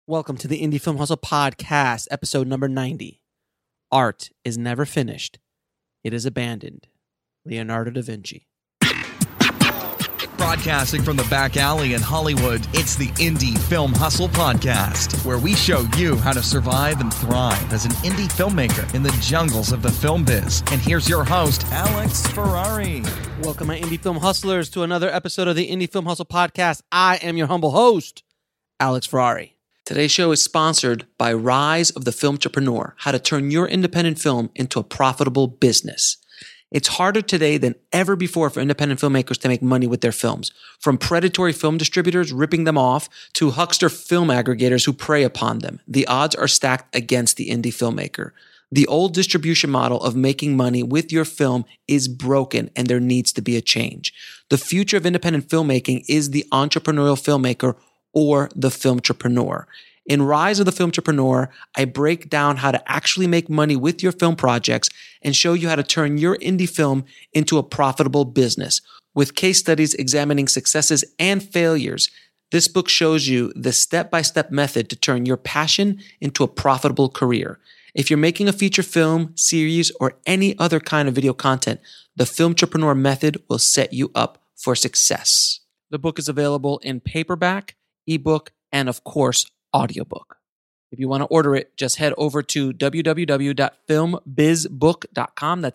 Welcome to the Indie Film Hustle Podcast, episode number 90. Art is never finished. It is abandoned. Leonardo da Vinci. Broadcasting from the back alley in Hollywood, it's the Indie Film Hustle Podcast, where we show you how to survive and thrive as an indie filmmaker in the jungles of the film biz. And here's your host, Alex Ferrari. Welcome, my Indie Film Hustlers, to another episode of the Indie Film Hustle Podcast. I am your humble host, Alex Ferrari. Today's show is sponsored by Rise of the Filmtrepreneur, how to turn your independent film into a profitable business. It's harder today than ever before for independent filmmakers to make money with their films. From predatory film distributors ripping them off to huckster film aggregators who prey upon them, the odds are stacked against the indie filmmaker. The old distribution model of making money with your film is broken, and there needs to be a change. The future of independent filmmaking is the entrepreneurial filmmaker or the filmtrepreneur. In Rise of the Filmtrepreneur, I break down how to actually make money with your film projects and show you how to turn your indie film into a profitable business. With case studies examining successes and failures, this book shows you the step-by-step method to turn your passion into a profitable career. If you're making a feature film, series, or any other kind of video content, the Filmtrepreneur method will set you up for success. The book is available in paperback, ebook, and of course, audiobook. If you want to order it, just head over to www.filmbizbook.com. That's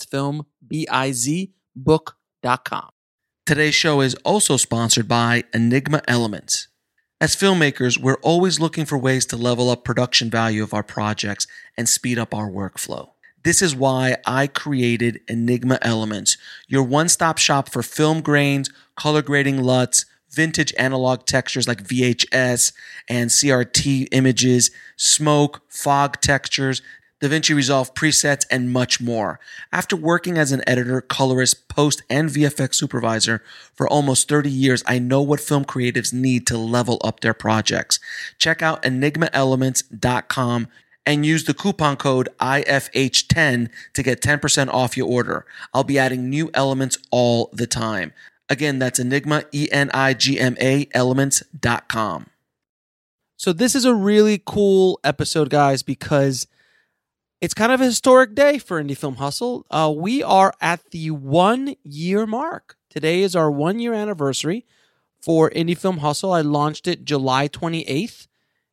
filmbizbook.com. Today's show is also sponsored by Enigma Elements. As filmmakers, we're always looking for ways to level up production value of our projects and speed up our workflow. This is why I created Enigma Elements, your one-stop shop for film grains, color grading LUTs, vintage analog textures like VHS and CRT images, smoke, fog textures, DaVinci Resolve presets, and much more. After working as an editor, colorist, post, and VFX supervisor for almost 30 years, I know what film creatives need to level up their projects. Check out enigmaelements.com and use the coupon code IFH10 to get 10% off your order. I'll be adding new elements all the time. Again, that's Enigma, ENIGMA, elements.com. So this is a really cool episode, guys, because it's kind of a historic day for Indie Film Hustle. We are at the 1 year mark. Today is our 1 year anniversary for Indie Film Hustle. I launched it July 28th,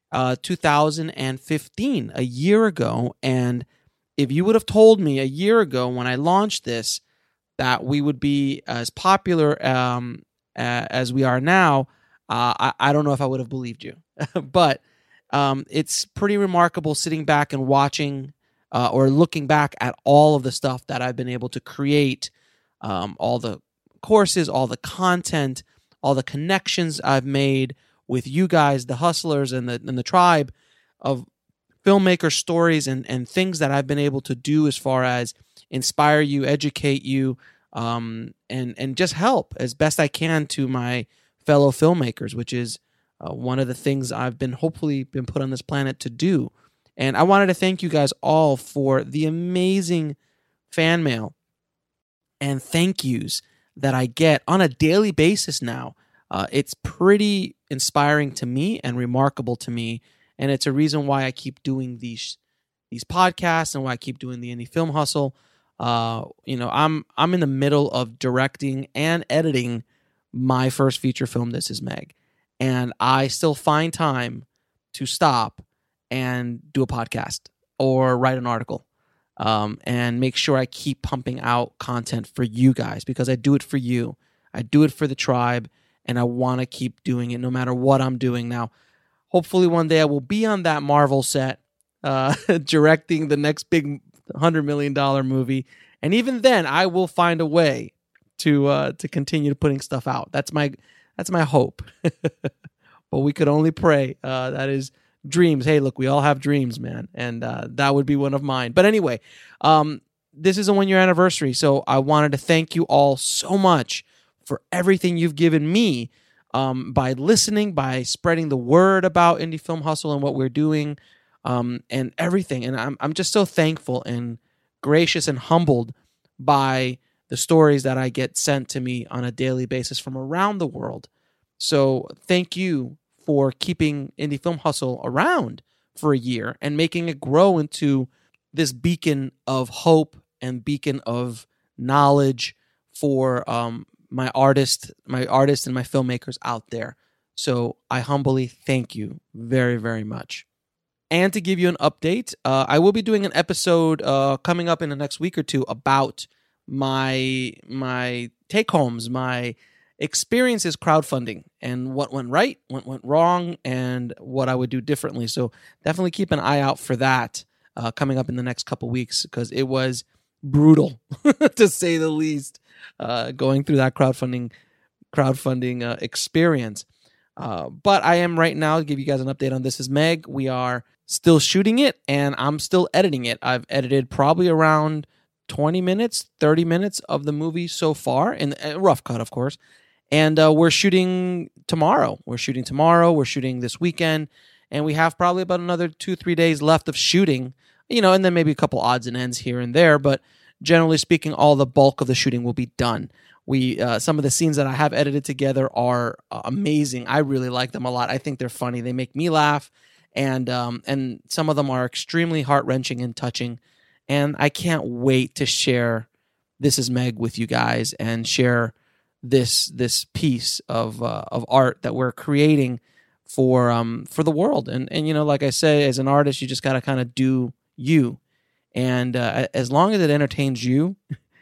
2015, a year ago. And if you would have told me a year ago when I launched this that we would be as popular as we are now, I don't know if I would have believed you. But it's pretty remarkable sitting back and watching or looking back at all of the stuff that I've been able to create, all the courses, all the content, all the connections I've made with you guys, the hustlers and the tribe of filmmaker stories and things that I've been able to do as far as inspire you, educate you, and just help as best I can to my fellow filmmakers, which is one of the things I've hopefully been put on this planet to do. And I wanted to thank you guys all for the amazing fan mail and thank yous that I get on a daily basis now. It's pretty inspiring to me and remarkable to me. And it's a reason why I keep doing these podcasts and why I keep doing the Indie Film Hustle. I'm in the middle of directing and editing my first feature film, This Is Meg. And I still find time to stop and do a podcast or write an article and make sure I keep pumping out content for you guys because I do it for you. I do it for the tribe, and I want to keep doing it no matter what I'm doing. Now, hopefully one day I will be on that Marvel set directing the next big $100 million movie. And even then, I will find a way to continue putting stuff out. That's my hope. But we could only pray. That is dreams. Hey, look, we all have dreams, man. And that would be one of mine. But anyway, this is a 1 year anniversary. So I wanted to thank you all so much for everything you've given me by listening, by spreading the word about Indie Film Hustle and what we're doing, and everything. And I'm just so thankful and gracious and humbled by the stories that I get sent to me on a daily basis from around the world. So thank you for keeping Indie Film Hustle around for a year and making it grow into this beacon of hope and beacon of knowledge for my artists and my filmmakers out there. So I humbly thank you very, very much. And to give you an update, I will be doing an episode coming up in the next week or two about my take-homes, my experiences crowdfunding, and what went right, what went wrong, and what I would do differently. So definitely keep an eye out for that coming up in the next couple weeks, because it was brutal, to say the least, going through that crowdfunding experience. But I am right now to give you guys an update on This Is Meg. We are still shooting it, and I'm still editing it. I've edited probably around 20 minutes, 30 minutes of the movie so far, in a rough cut, of course. And we're shooting tomorrow. We're shooting this weekend, and we have probably about another 2-3 days left of shooting, and then maybe a couple odds and ends here and there. But generally speaking, all the bulk of the shooting will be done. Some of the scenes that I have edited together are amazing. I really like them a lot. I think they're funny. They make me laugh, and some of them are extremely heart-wrenching and touching. And I can't wait to share This Is Meg with you guys and share this piece of art that we're creating for the world. And like I say, as an artist, you just got to kind of do you. And as long as it entertains you,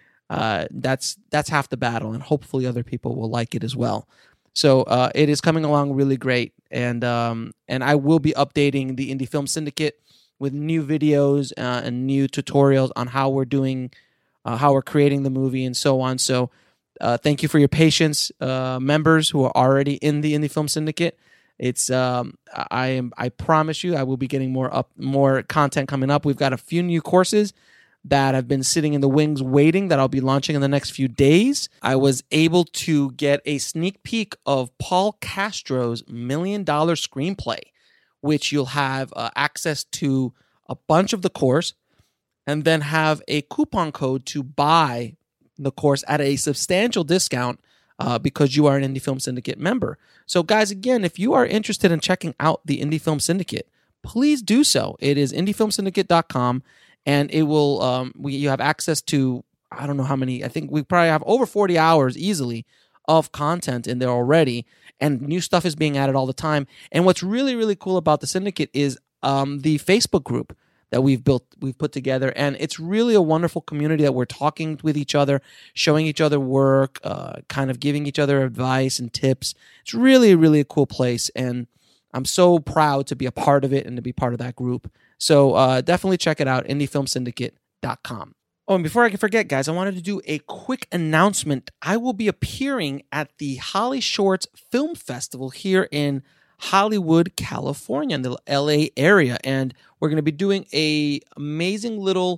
that's half the battle. And hopefully other people will like it as well. So it is coming along really great. And I will be updating the Indie Film Syndicate with new videos and new tutorials on how we're creating the movie and so on. So thank you for your patience, members who are already in the Indie Film Syndicate. It's I promise you I will be getting more content coming up. We've got a few new courses that have been sitting in the wings waiting that I'll be launching in the next few days. I was able to get a sneak peek of Paul Castro's $1 Million Screenplay, which you'll have access to a bunch of the course, and then have a coupon code to buy the course at a substantial discount because you are an Indie Film Syndicate member. So guys, again, if you are interested in checking out the Indie Film Syndicate, please do so. It is indiefilmsyndicate.com, and it will you have access to, I don't know how many, I think we probably have over 40 hours easily of content in there already, and new stuff is being added all the time. And what's really, really cool about the Syndicate is the Facebook group that we've put together, and it's really a wonderful community that we're talking with each other, showing each other work, kind of giving each other advice and tips. It's really, really a cool place, and I'm so proud to be a part of it and to be part of that group. So definitely check it out, indiefilmsyndicate.com. Oh, and before I can forget, guys, I wanted to do a quick announcement. I will be appearing at the Holly Shorts Film Festival here in Hollywood, California, in the LA area. And we're going to be doing a amazing little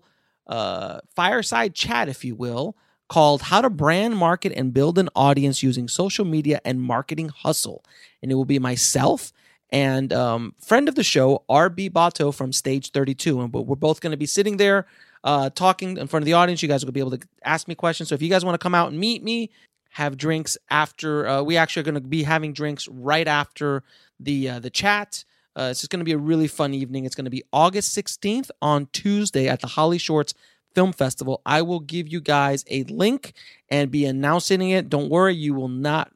fireside chat, if you will, called How to Brand, Market, and Build an Audience Using Social Media and Marketing Hustle. And it will be myself and friend of the show, RB Bato from Stage 32. And we're both going to be sitting there talking in front of the audience. You guys will be able to ask me questions. So if you guys want to come out and meet me, have drinks after, we actually are going to be having drinks right after the chat. It's just going to be a really fun evening. It's going to be August 16th on Tuesday at the Holly Shorts Film Festival. I will give you guys a link and be announcing it. Don't worry, you will not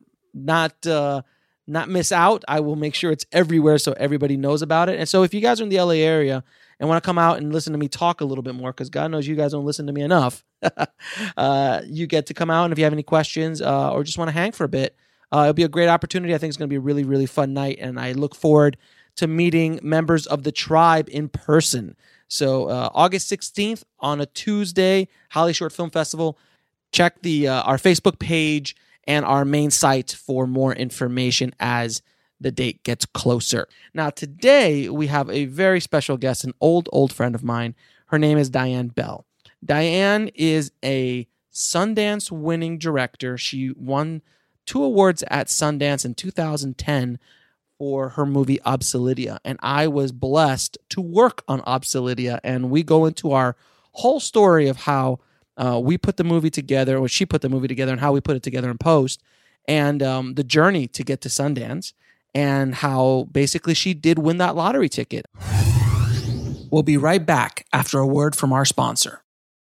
miss out. I will make sure it's everywhere so everybody knows about it. And so if you guys are in the LA area and want to come out and listen to me talk a little bit more, because God knows you guys don't listen to me enough, you get to come out. And if you have any questions or just want to hang for a bit, it'll be a great opportunity. I think it's going to be a really, really fun night. And I look forward to meeting members of the tribe in person. So August 16th on a Tuesday, Holly Short Film Festival. Check our Facebook page and our main site for more information as the date gets closer. Now, today we have a very special guest, an old friend of mine. Her name is Diane Bell. Diane is a Sundance-winning director. She won 2 awards at Sundance in 2010 for her movie Obsidian, and I was blessed to work on Obsidian, and we go into our whole story of how we put the movie together, or she put the movie together, and how we put it together in post, and the journey to get to Sundance. and how basically she did win that lottery ticket. We'll be right back after a word from our sponsor.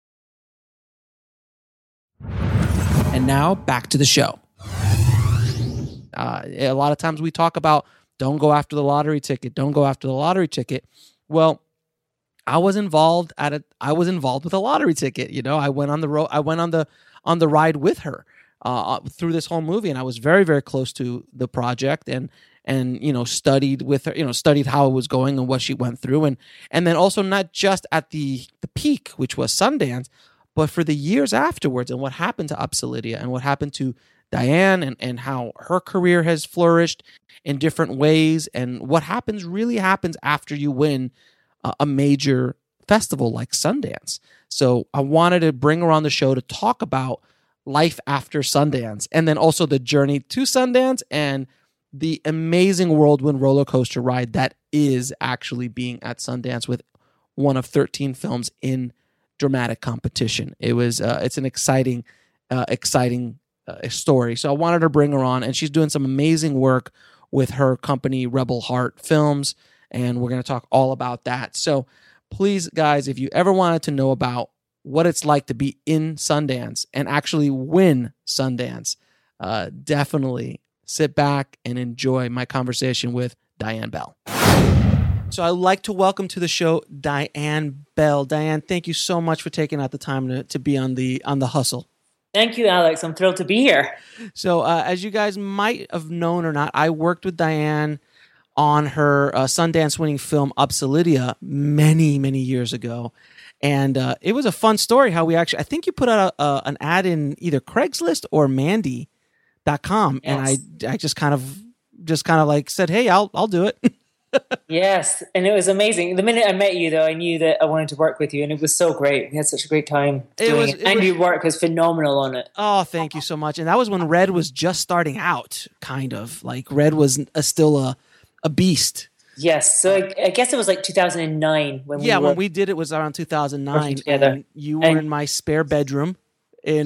And now back to the show. A lot of times we talk about don't go after the lottery ticket. Don't go after the lottery ticket. Well, I was involved with a lottery ticket. You know, I went on the road. I went on the ride with her through this whole movie, and I was very, very close to the project, and you know, studied with her. You know, studied how it was going and what she went through, and then also not just at the peak, which was Sundance, but for the years afterwards, and what happened to Upsalidia, and what happened to Diane, and how her career has flourished in different ways, and what really happens after you win a major festival like Sundance. So I wanted to bring her on the show to talk about life after Sundance, and then also the journey to Sundance and the amazing whirlwind roller coaster ride that is actually being at Sundance with one of 13 films in dramatic competition. It's an exciting story. So I wanted to bring her on, and she's doing some amazing work with her company, Rebel Heart Films, and we're going to talk all about that. So please, guys, if you ever wanted to know about what it's like to be in Sundance and actually win Sundance, definitely sit back and enjoy my conversation with Diane Bell. So I'd like to welcome to the show Diane Bell. Diane, thank you so much for taking out the time to be on the Hustle. Thank you, Alex. I'm thrilled to be here. So as you guys might have known or not, I worked with Diane on her Sundance-winning film Upsalidia many, many years ago. And it was a fun story how I think you put out an ad in either Craigslist or Mandy.com. Yes. And I just kind of like said, hey, I'll do it. Yes, and it was amazing. The minute I met you, though, I knew that I wanted to work with you, and it was so great. We had such a great time doing it. And your work was phenomenal on it. Oh, thank you so much. And that was when Red was just starting out, kind of. Like, Red was still a beast. Yes, so I guess it was like 2009 when we when we did it was around 2009. Together. And you were in my spare bedroom in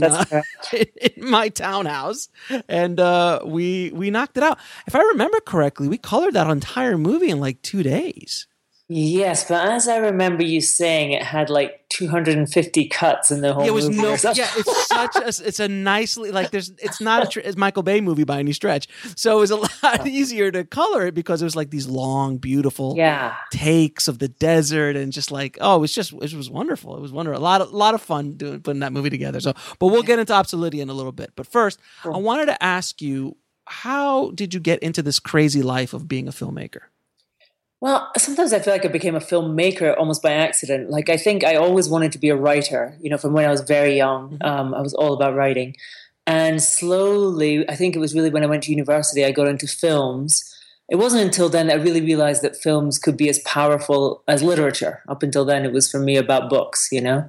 my townhouse, and we knocked it out. If I remember correctly, we colored that entire movie in like 2 days. Yes, but as I remember you saying, it had like 250 cuts in the whole movie. It's a nicely, like, it's not a Michael Bay movie by any stretch. So it was a lot easier to color it because it was like these long, beautiful takes of the desert, and just like, it was wonderful. It was wonderful. A lot of fun putting that movie together. So, but we'll get into Upsalidia in a little bit. But first, I wanted to ask you, how did you get into this crazy life of being a filmmaker? Well, sometimes I feel like I became a filmmaker almost by accident. Like, I think I always wanted to be a writer, from when I was very young. I was all about writing. And slowly, I think it was really when I went to university, I got into films. It wasn't until then that I really realized that films could be as powerful as literature. Up until then, it was for me about books,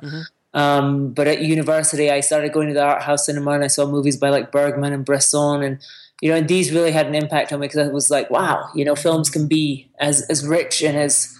But at university, I started going to the art house cinema, and I saw movies by like Bergman and Bresson, and and these really had an impact on me because I was like, wow, films can be as rich and as,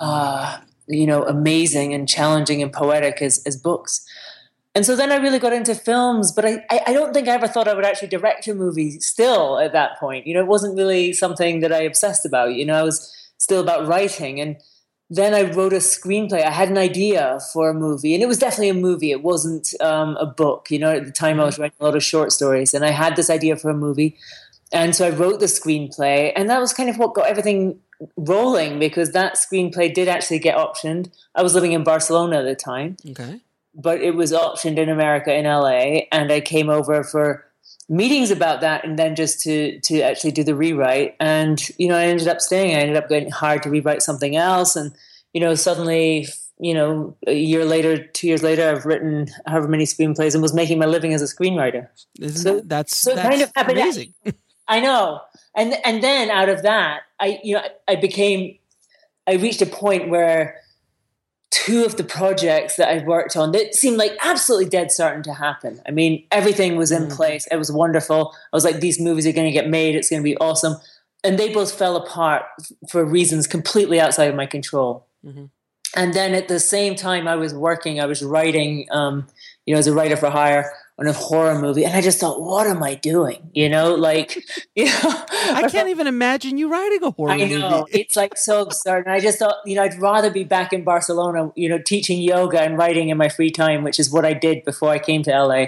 amazing and challenging and poetic as books. And so then I really got into films, but I don't think I ever thought I would actually direct a movie still at that point. It wasn't really something that I obsessed about. I was still about writing. And then I wrote a screenplay. I had an idea for a movie, and it was definitely a movie. It wasn't a book. At the time I was writing a lot of short stories, and I had this idea for a movie. And so I wrote the screenplay, and that was kind of what got everything rolling, because that screenplay did actually get optioned. I was living in Barcelona at the time. Okay. But it was optioned in America, in LA, and I came over for meetings about that, and then just to actually do the rewrite. And, I ended up staying. I ended up getting hired to rewrite something else. And, suddenly, a year later, 2 years later, I've written however many screenplays and was making my living as a screenwriter. That's kind of amazing. I know. And then out of that, I reached a point where two of the projects that I worked on that seemed like absolutely dead certain to happen. I mean, everything was in place. It was wonderful. I was like, these movies are going to get made. It's going to be awesome. And they both fell apart for reasons completely outside of my control. Mm-hmm. And then at the same time I was writing, as a writer for hire on a horror movie. And I just thought, what am I doing? Like, I can't even imagine you writing a horror movie. I know. It's like so absurd. And I just thought, I'd rather be back in Barcelona, teaching yoga and writing in my free time, which is what I did before I came to LA,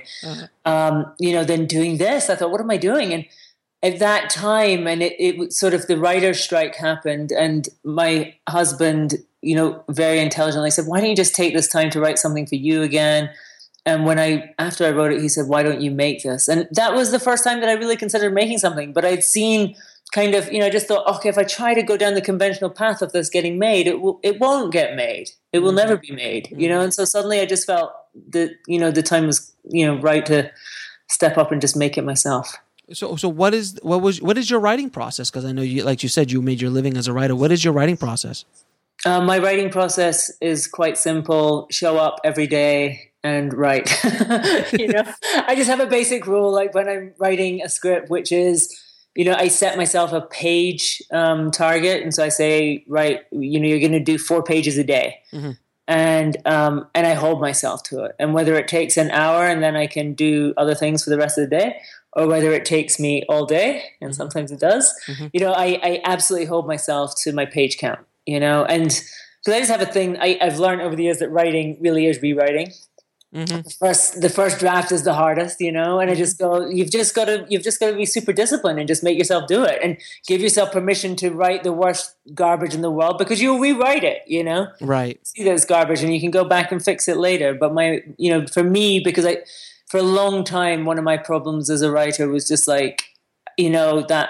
than doing this. I thought, what am I doing? And at that time, and it sort of the writer's strike happened, and my husband, very intelligently said, why don't you just take this time to write something for you again? And after I wrote it, he said, why don't you make this? And that was the first time that I really considered making something. But I'd seen kind of, I just thought, okay, if I try to go down the conventional path of this getting made, it won't get made. It will never be made, And so suddenly I just felt that, the time was, right to step up and just make it myself. So what is your writing process? Because I know you, like you said, you made your living as a writer. What is your writing process? My writing process is quite simple. Show up every day and write. I just have a basic rule, like when I'm writing a script, which is, I set myself a page target, and so I say, right, you're going to do 4 pages a day, and I hold myself to it. And whether it takes an hour and then I can do other things for the rest of the day, or whether it takes me all day, and sometimes it does, I absolutely hold myself to my page count. And because I just have a thing I've learned over the years that writing really is rewriting. The first draft is the hardest, and I just go, you've just got to be super disciplined and just make yourself do it and give yourself permission to write the worst garbage in the world, because you'll rewrite it, Right. See that it's garbage and you can go back and fix it later. But for me, because for a long time, one of my problems as a writer was just like, that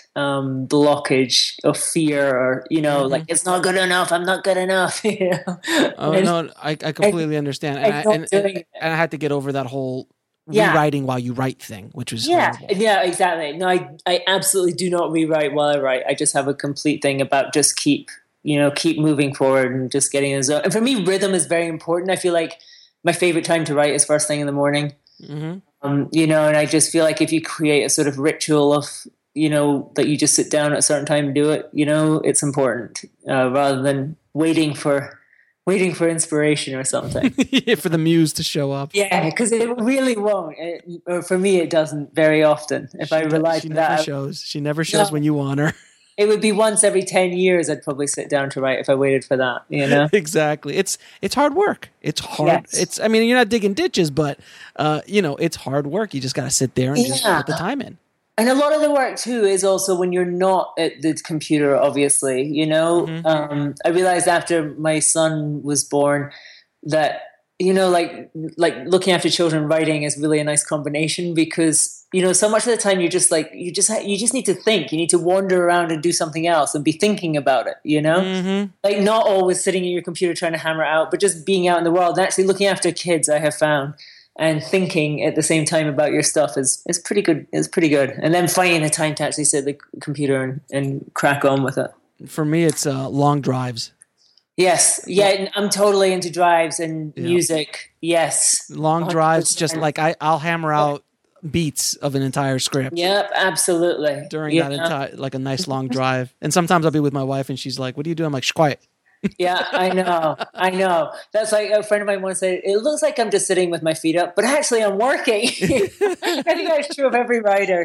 blockage of fear, or like, it's not good enough, I'm not good enough. Oh no, I completely understand, and I had to get over that whole rewriting while you write thing, which was horrible. Yeah, exactly. No, I absolutely do not rewrite while I write. I just have a complete thing about just keep moving forward and just getting in the zone. And for me, rhythm is very important. I feel like my favorite time to write is first thing in the morning. And I just feel like if you create a sort of ritual of, that you just sit down at a certain time and do it, it's important, rather than waiting for inspiration or something. For the muse to show up. Yeah, because it really won't. Or for me, it doesn't very often. If I rely on that. She never shows when you want her. It would be once every 10 years I'd probably sit down to write if I waited for that, Exactly. It's hard work. It's hard. Yes. You're not digging ditches, but, it's hard work. You just got to sit there and just put the time in. And a lot of the work, too, is also when you're not at the computer, obviously, I realized after my son was born that, like looking after children, writing is really a nice combination, because, so much of the time you're just like, you just need to think. You need to wander around and do something else and be thinking about it, Like not always sitting at your computer trying to hammer it out, but just being out in the world and actually looking after kids, I have found. And thinking at the same time about your stuff is pretty good. It's pretty good. And then finding the time to actually sit at the computer and crack on with it. For me, it's long drives. Yes. Yeah, I'm totally into drives and music. Yes. Long 100%. Drives, just like I'll hammer out beats of an entire script. Yep, absolutely. During that entire, like a nice long drive. And sometimes I'll be with my wife and she's like, what are you doing? I'm like, shh, quiet. Yeah, I know. That's like a friend of mine once said, it looks like I'm just sitting with my feet up, but actually I'm working. I think that's true of every writer,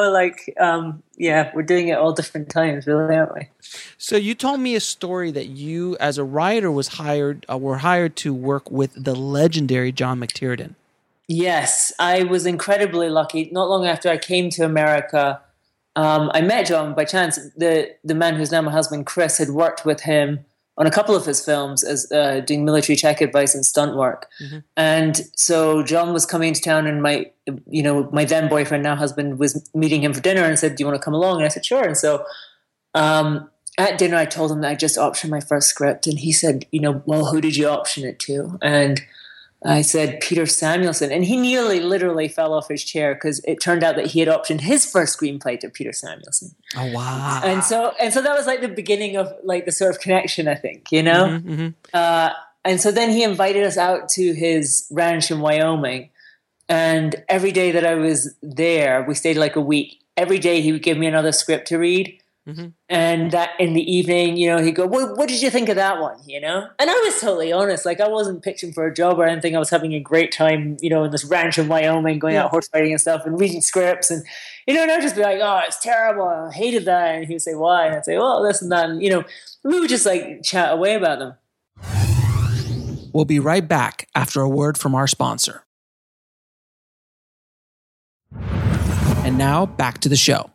we're doing it all different times, really, aren't we? So you told me a story that you, as a writer, were hired to work with the legendary John McTiernan. Yes, I was incredibly lucky. Not long after I came to America, I met John by chance. The man who's now my husband, Chris, had worked with him on a couple of his films as doing military tech advice and stunt work. And so John was coming to town, and my then boyfriend, now husband, was meeting him for dinner and said, do you want to come along? And I said, sure. And so at dinner, I told him that I just optioned my first script. And he said, well, who did you option it to? And I said, Peter Samuelson. And he nearly literally fell off his chair, because it turned out that he had optioned his first screenplay to Peter Samuelson. Oh, wow. And so that was like the beginning of like the sort of connection, I think, And so then he invited us out to his ranch in Wyoming. And every day that I was there, we stayed like a week. Every day he would give me another script to read. And that in the evening, he'd go, what did you think of that one? And I was totally honest. Like, I wasn't pitching for a job or anything. I was having a great time, in this ranch in Wyoming, going out horse riding and stuff and reading scripts. And, and I'd just be like, oh, it's terrible. I hated that. And he'd say, why? And I'd say, well, this and that. And, we would just like chat away about them. We'll be right back after a word from our sponsor. And now back to the show.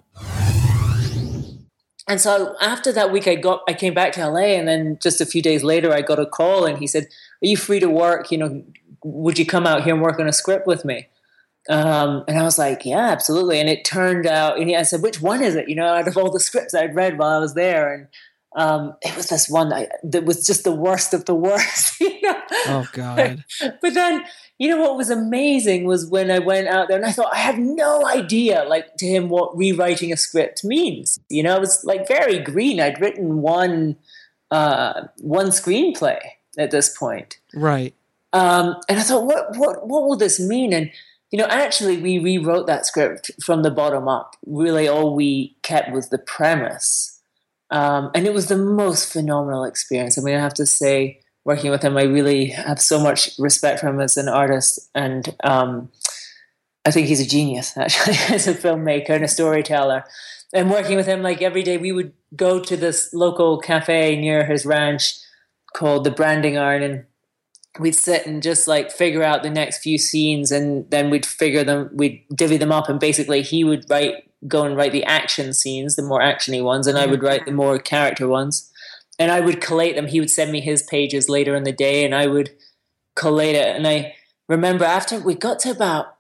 And so after that week, I came back to LA, and then just a few days later, I got a call, and he said, "Are you free to work? Would you come out here and work on a script with me?" And I was like, "Yeah, absolutely." And it turned out, and I said, "Which one is it?" Out of all the scripts I'd read while I was there, and it was this one that was just the worst of the worst. Oh God! But then, what was amazing was when I went out there, and I thought I had no idea, like, to him, what rewriting a script means. I was like very green. I'd written one screenplay at this point, right? And I thought, what will this mean? And actually, we rewrote that script from the bottom up. Really, all we kept was the premise, and it was the most phenomenal experience. I mean, I have to say, working with him, I really have so much respect for him as an artist, and I think he's a genius, actually, as a filmmaker and a storyteller. And working with him, like, every day we would go to this local cafe near his ranch called the Branding Iron, and we'd sit and just like figure out the next few scenes, and then we'd divvy them up, and basically he would go and write the action scenes, the more actiony ones, and I would write the more character ones. And I would collate them. He would send me his pages later in the day, and I would collate it. And I remember after we got to about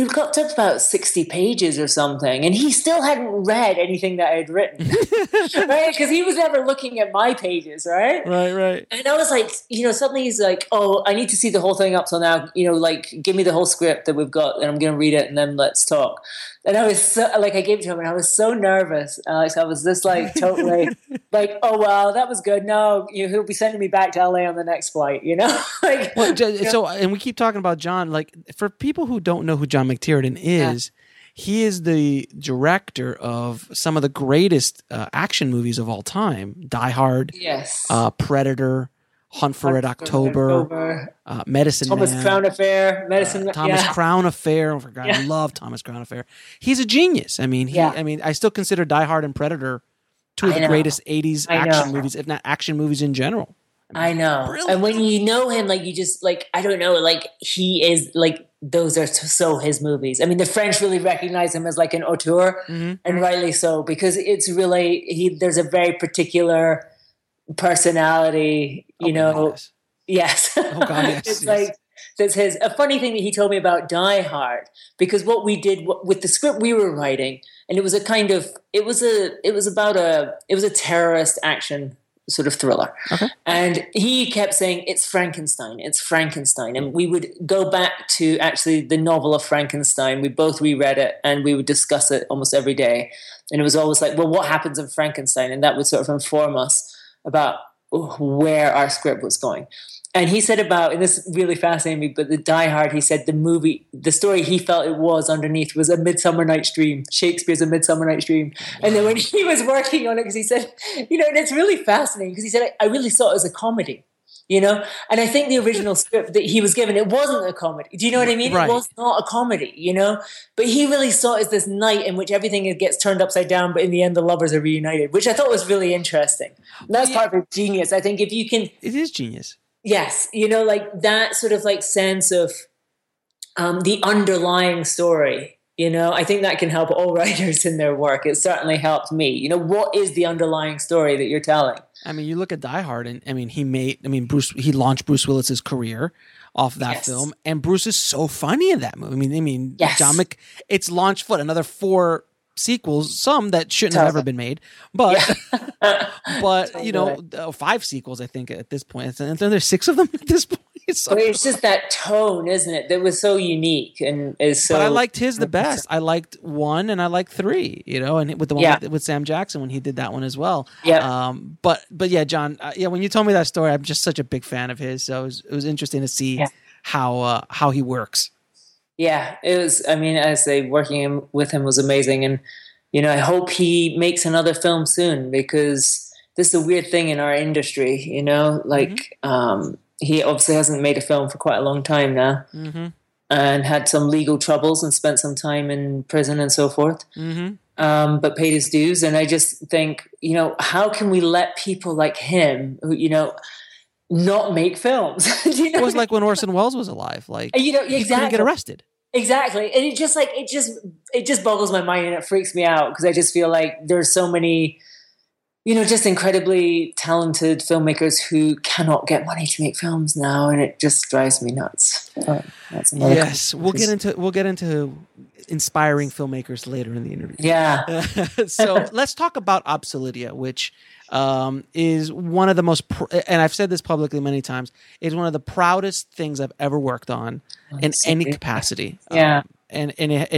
60 pages or something, and he still hadn't read anything that I had written, right? Because he was never looking at my pages, right? Right. And I was like, suddenly he's like, "Oh, I need to see the whole thing up till now. Like, give me the whole script that we've got, and I'm going to read it, and then let's talk." And I was so, like, I gave it to him, and I was so nervous, Alex. I was just like totally like, "Oh well, that was good. No, he'll be sending me back to LA on the next flight." Like. Well, so, and we keep talking about John. Like, for people who don't know who John McTiernan is, he is the director of some of the greatest action movies of all time: Die Hard, yes, Predator, Hunt for Red October, Medicine Thomas Man, Crown Affair, Thomas Crown Affair. Oh, forgot, I love Thomas Crown Affair. He's a genius. I mean, I still consider Die Hard and Predator two of the greatest '80s action movies, if not action movies in general. I know. Brilliant. And when you know him, like, you just, like, I don't know, like, he is, like, those are so his movies. I mean, the French really recognize him as like an auteur, and rightly so, because it's really, there's a very particular personality, Yes. Oh God, yes. It's like, that's his. A funny thing that he told me about Die Hard, because what we did with the script we were writing, and it was a terrorist action sort of thriller. Okay. And he kept saying, it's Frankenstein. And we would go back to actually the novel of Frankenstein. We both reread it, and we would discuss it almost every day. And it was always like, well, what happens in Frankenstein? And that would sort of inform us about where our script was going. And he said and this really fascinated me, but the Die Hard, he said the story he felt it was underneath was A Midsummer Night's Dream, Shakespeare's A Midsummer Night's Dream. And then when he was working on it, because he said, and it's really fascinating, because he said, I really saw it as a comedy, and I think the original script that he was given, it wasn't a comedy. Do you know what I mean? Right. It was not a comedy, but he really saw it as this night in which everything gets turned upside down, but in the end, the lovers are reunited, which I thought was really interesting. And that's part of genius. I think if you can... It is genius. Yes, like that sort of like sense of the underlying story, I think that can help all writers in their work. It certainly helped me. What is the underlying story that you're telling? I mean, you look at Die Hard, and he launched Bruce Willis's career off that film, and Bruce is so funny in that movie. Yes. John it's launched another 4 sequels, some that shouldn't have ever been made, but 5 sequels, I think, at this point, and then there's 6 of them at this point. So, it's just that tone, isn't it, that was so unique and is so. But I liked his the best. I liked 1 and I liked 3, and with the one with Sam Jackson when he did that one as well. Yeah. But yeah, John. When you told me that story, I'm just such a big fan of his. So it was interesting to see how he works. Yeah, it was. I mean, I say working with him was amazing, and I hope he makes another film soon, because this is a weird thing in our industry, like he obviously hasn't made a film for quite a long time now, and had some legal troubles and spent some time in prison and so forth. But paid his dues. And I just think, how can we let people like him, who, not make films? It was like when Orson Welles was alive. Like, exactly. He couldn't get arrested. Exactly. And it just boggles my mind, and it freaks me out, because I just feel like there's so many, just incredibly talented filmmakers who cannot get money to make films now, and it just drives me nuts. That's another yes, we'll get into inspiring filmmakers later in the interview. Yeah. So let's talk about Obsidian, which is one of the most, and I've said this publicly many times, is one of the proudest things I've ever worked on in any capacity. Yeah. And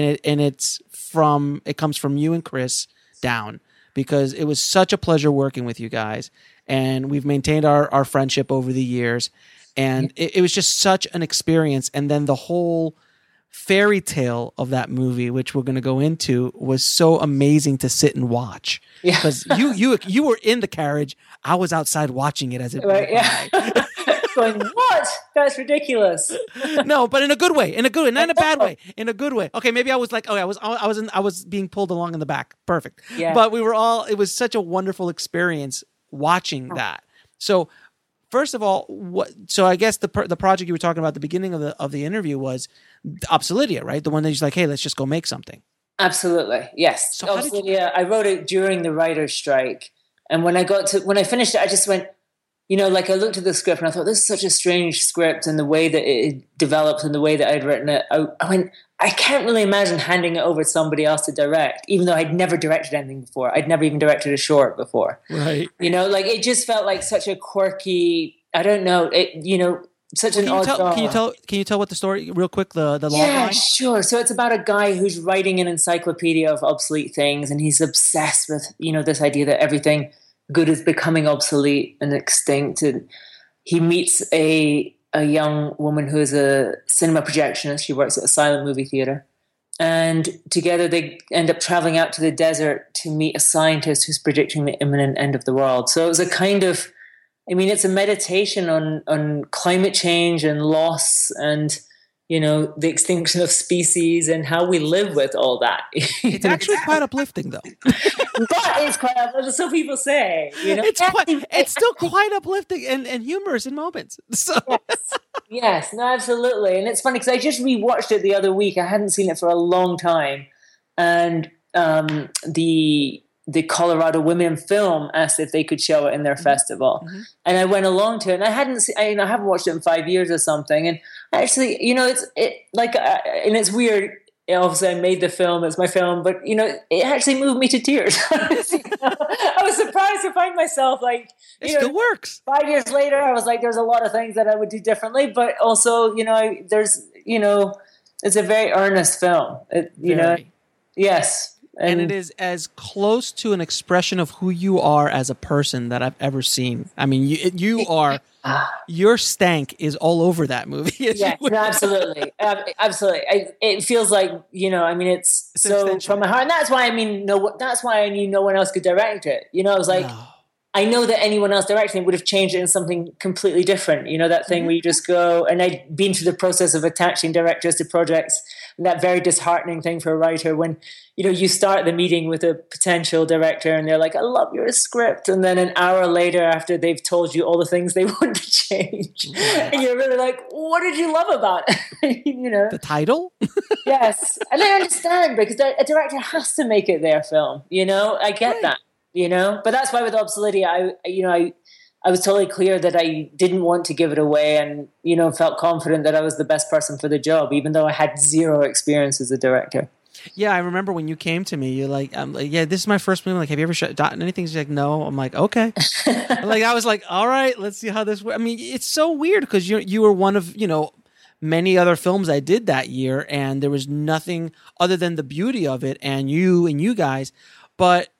it comes from you and Chris down, because it was such a pleasure working with you guys, and we've maintained our friendship over the years, and it was just such an experience. And then the whole fairy tale of that movie, which we're going to go into, was so amazing to sit and watch. Yeah. Because you were in the carriage, I was outside watching it as it went by. Going, what? That's ridiculous. No, but in a good way, not in a bad way, in a good way. Okay, maybe I was like, I was being pulled along in the back. Perfect. Yeah. But it was such a wonderful experience watching that. So, first of all, so I guess the project you were talking about at the beginning of the interview was Obsidian, right? The one that you're like, hey, let's just go make something. Absolutely, yes. So Obsidian, I wrote it during the writer's strike, and when I finished it, I just went, like I looked at the script and I thought, this is such a strange script, and the way that it developed and the way that I'd written it, I went, I can't really imagine handing it over to somebody else to direct, even though I'd never directed anything before. I'd never even directed a short before. Right. Like it just felt like such a quirky, I don't know, such an odd job. Can you tell what the story, real quick, the log Yeah, line? sure. So it's about a guy who's writing an encyclopedia of obsolete things, and he's obsessed with, this idea that everything good is becoming obsolete and extinct. And he meets a young woman who is a cinema projectionist. She works at a silent movie theater. And together they end up traveling out to the desert to meet a scientist who's predicting the imminent end of the world. So it was a kind of, it's a meditation on climate change and loss and, the extinction of species and how we live with all that. It's actually quite uplifting, though. But it's quite uplifting, so people say. It's still quite uplifting and humorous in moments. So. Yes, no, absolutely. And it's funny because I just rewatched it the other week. I hadn't seen it for a long time. And the Colorado Women in Film asked if they could show it in their festival. And I went along to it, and I haven't watched it in 5 years or something. And actually, and it's weird. Obviously, I made the film; it's my film, but it actually moved me to tears. I was surprised to find myself like, it still works. 5 years later, I was like, there's a lot of things that I would do differently, but also, there's, it's a very earnest film. Yes. And it is as close to an expression of who you are as a person that I've ever seen. I mean, you are, your stank is all over that movie. Yeah, no, absolutely. Absolutely. It feels like, it's so from my heart. And that's why I knew no one else could direct it. I was like, no. I know that anyone else directing it would have changed it in something completely different. That thing where you just go, and I'd been through the process of attaching directors to projects, and that very disheartening thing for a writer when, you start the meeting with a potential director and they're like, I love your script. And then an hour later, after they've told you all the things they want to change, and you're really like, what did you love about it? The title? Yes. And I understand, because a director has to make it their film. I get that. But that's why with Obsidian, I was totally clear that I didn't want to give it away, and felt confident that I was the best person for the job, even though I had zero experience as a director. Yeah, I remember when you came to me, you're like, yeah, this is my first movie. I'm like, have you ever shot anything? She's like, no. I'm like, okay. I was like, all right, let's see how this works. I mean, it's so weird because you were one of many other films I did that year, and there was nothing other than the beauty of it and you guys, but.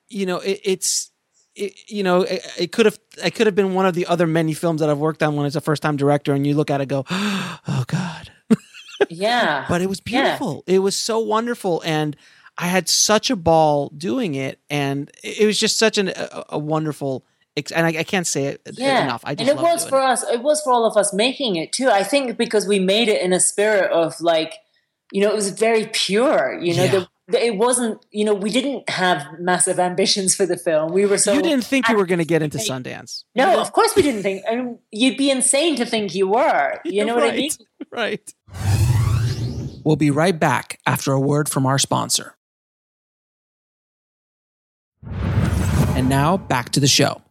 It could have been one of the other many films that I've worked on when it's a first time director, and you look at it and go, oh God. Yeah. But it was beautiful. Yeah. It was so wonderful. And I had such a ball doing it, and it was just such a wonderful. And I can't say it enough. I just and it was doing for us. It was for all of us making it too. I think because we made it in a spirit of like, it was very pure. It wasn't. We didn't have massive ambitions for the film. We were so. You didn't think you were going to get into Sundance? No, of course we didn't think. I mean, you'd be insane to think you were. You know what I mean? Right. We'll be right back after a word from our sponsor. And now back to the show.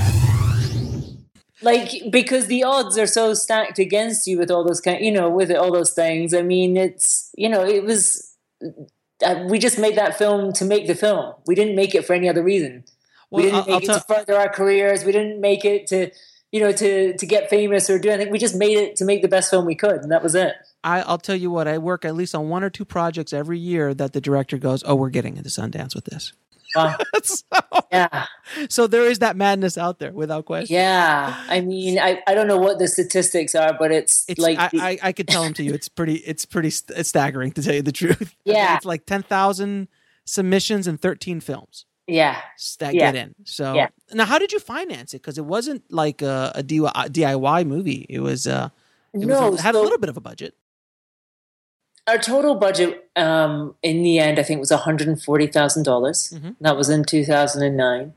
Like, because the odds are so stacked against you with all those with all those things. I mean, it's, it was, we just made that film to make the film. We didn't make it for any other reason. We didn't make it to further our careers. We didn't make it to, to get famous or do anything. We just made it to make the best film we could. And that was it. I'll tell you what, I work at least on 1 or 2 projects every year that the director goes, oh, we're getting into Sundance with this. Yeah. So there is that madness out there, without question. Yeah. I mean, I don't know what the statistics are, but it's like I could tell them to you. It's pretty staggering, to tell you the truth. Yeah. It's like 10,000 submissions and 13 films. Yeah. That get in. So now, how did you finance it? Because it wasn't like a DIY movie. It was. It had a little bit of a budget. Our total budget, in the end, I think was $140,000. That was in 2009.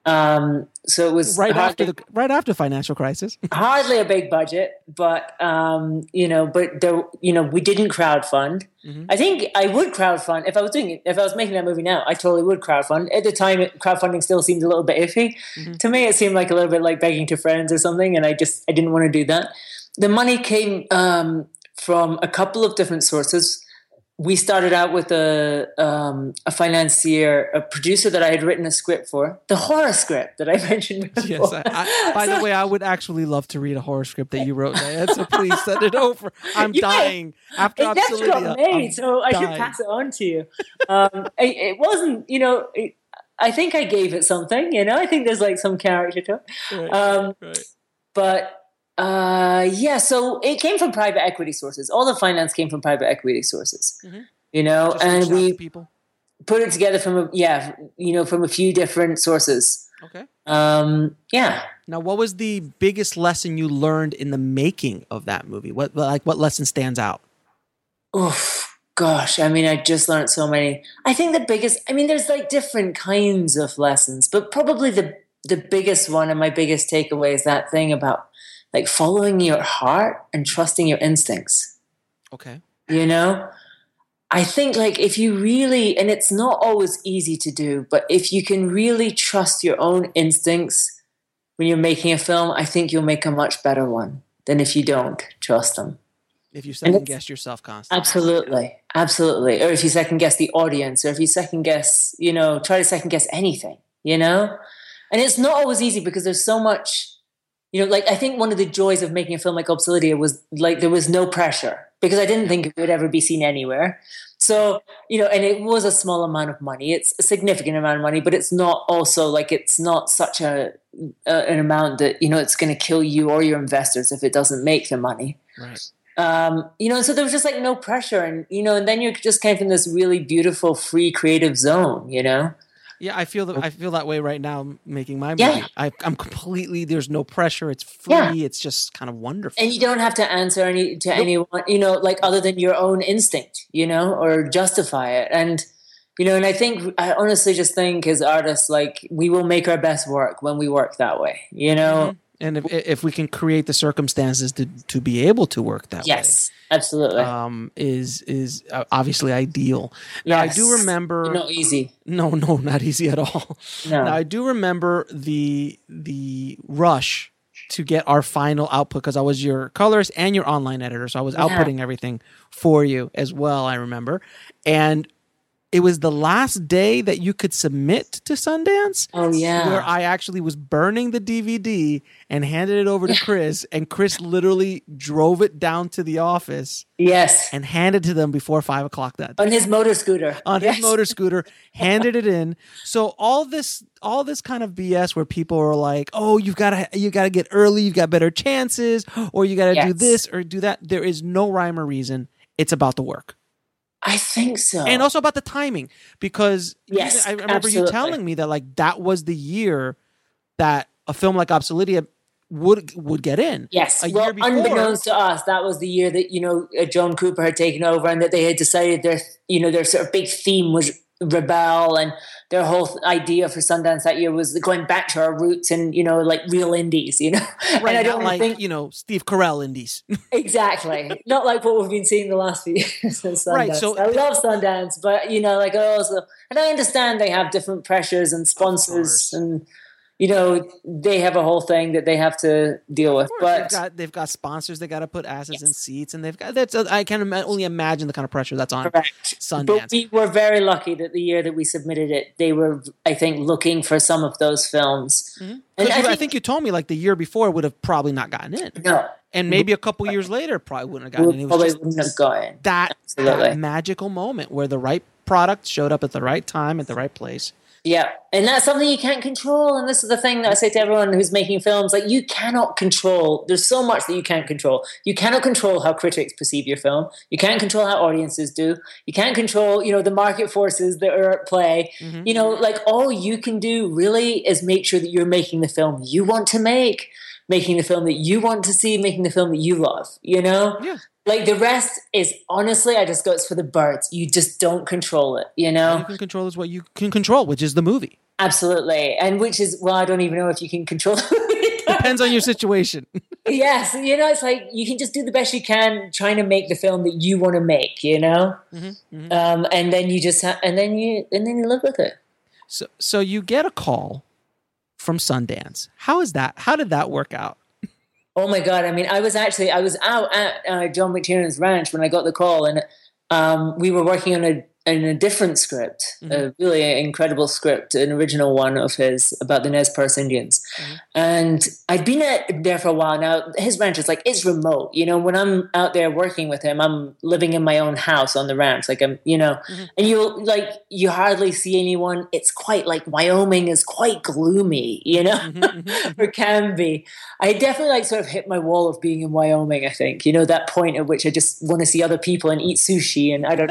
So it was right after financial crisis. Hardly a big budget, but but there, we didn't crowdfund. I think I would crowdfund if I was doing it. If I was making that movie now, I totally would crowdfund. At the time, crowdfunding still seemed a little bit iffy. To me, it seemed like a little bit like begging to friends or something, and I didn't want to do that. The money came from a couple of different sources. We started out with a financier, a producer that I had written a script for, the horror script that I mentioned before. Yes, by the way, I would actually love to read a horror script that you wrote, Diane, so please send it over. I'm dying. After it just got made, so I should pass it on to you. It wasn't, I think I gave it something, I think there's like some character to it. Right. But so it came from private equity sources. All the finance came from private equity sources, and we put it together from a few different sources. Okay. Yeah. Now, what was the biggest lesson you learned in the making of that movie? What lesson stands out? Oh gosh. I mean, I just learned so many. I think there's like different kinds of lessons, but probably the biggest one and my biggest takeaway is that thing about like following your heart and trusting your instincts. Okay. I think like if you really, and it's not always easy to do, but if you can really trust your own instincts when you're making a film, I think you'll make a much better one than if you don't trust them. If you second guess yourself constantly. Absolutely. Or if you second guess the audience, or if you second guess, try to second guess anything, And it's not always easy because there's so much. I think one of the joys of making a film like Obsidian was like there was no pressure because I didn't think it would ever be seen anywhere. So, and it was a small amount of money. It's a significant amount of money, but it's not also like it's not such an amount that, it's going to kill you or your investors if it doesn't make the money. Right. And so there was just like no pressure and, and then you're just kind of in this really beautiful, free, creative zone, Yeah, I feel that way right now making my movie. Yeah. I'm completely, there's no pressure. It's free. Yeah. It's just kind of wonderful. And you don't have to answer anyone, like other than your own instinct, or justify it. And, and I honestly just think as artists, like we will make our best work when we work that way, Mm-hmm. And if we can create the circumstances to be able to work that way. Yes, absolutely. Is obviously ideal. Now, yes. I do remember... Not easy. No, not easy at all. No. Now, I do remember the rush to get our final output because I was your colorist and your online editor, so I was outputting everything for you as well, I remember. And it was the last day that you could submit to Sundance. Oh, yeah. Where I actually was burning the DVD and handed it over to Chris, and Chris literally drove it down to the office. Yes. And handed it to them before 5 o'clock that day. On his motor scooter. His motor scooter, handed it in. So all this kind of BS where people are like, oh, you gotta get early, you've got better chances, or you gotta do this or do that. There is no rhyme or reason. It's about the work. I think so. And also about the timing, because Yes, I remember absolutely. you telling me that like that was the year that a film like Obsoletia would get in. Yes. A Well, year before, unbeknownst to us, that was the year that, John Cooper had taken over, and that they had decided their sort of big theme was rebel, and their whole idea for Sundance that year was going back to our roots and, like real indies, right? And I don't not like think Steve Carell indies. exactly, not like what we've been seeing the last few years at Sundance. Right, so I love Sundance, but like I also, and I understand they have different pressures and sponsors, and they have a whole thing that they have to deal with. But they've got sponsors. They got to put asses in seats, and they've got I can only imagine the kind of pressure that's on Sundance. But we were very lucky that the year that we submitted it, they were, I think, looking for some of those films. Mm-hmm. And I think you told me like the year before would have probably not gotten in. No. And maybe a couple years later probably wouldn't have gotten in. It was just wouldn't have gotten that magical moment where the right product showed up at the right time at the right place. Yeah. And that's something you can't control. And this is the thing that I say to everyone who's making films, like, you cannot control. There's so much that you can't control. You cannot control how critics perceive your film. You can't control how audiences do. You can't control, the market forces that are at play. Mm-hmm. Like, all you can do really is make sure that you're making the film you want to make, making the film that you want to see, making the film that you love, Yeah. Like, the rest is, honestly, I just go, it's for the birds. You just don't control it, All you can control is what you can control, which is the movie. Absolutely. And which is, well, I don't even know if you can control it. Depends on your situation. Yes. It's like, you can just do the best you can trying to make the film that you want to make, Mm-hmm. Mm-hmm. And then you just, and then you live with it. So you get a call from Sundance. How is that? How did that work out? Oh my God. I mean, I was out at John McTiernan's ranch when I got the call, and we were working on a different script, mm-hmm. a really incredible script, an original one of his about the Nez Perce Indians. Mm-hmm. And I'd been there for a while now. His ranch is like, it's remote. When I'm out there working with him, I'm living in my own house on the ranch. Like mm-hmm. and you hardly see anyone. It's quite like Wyoming is quite gloomy, mm-hmm, mm-hmm. or can be. I definitely sort of hit my wall of being in Wyoming, I think, that point at which I just want to see other people and eat sushi and I don't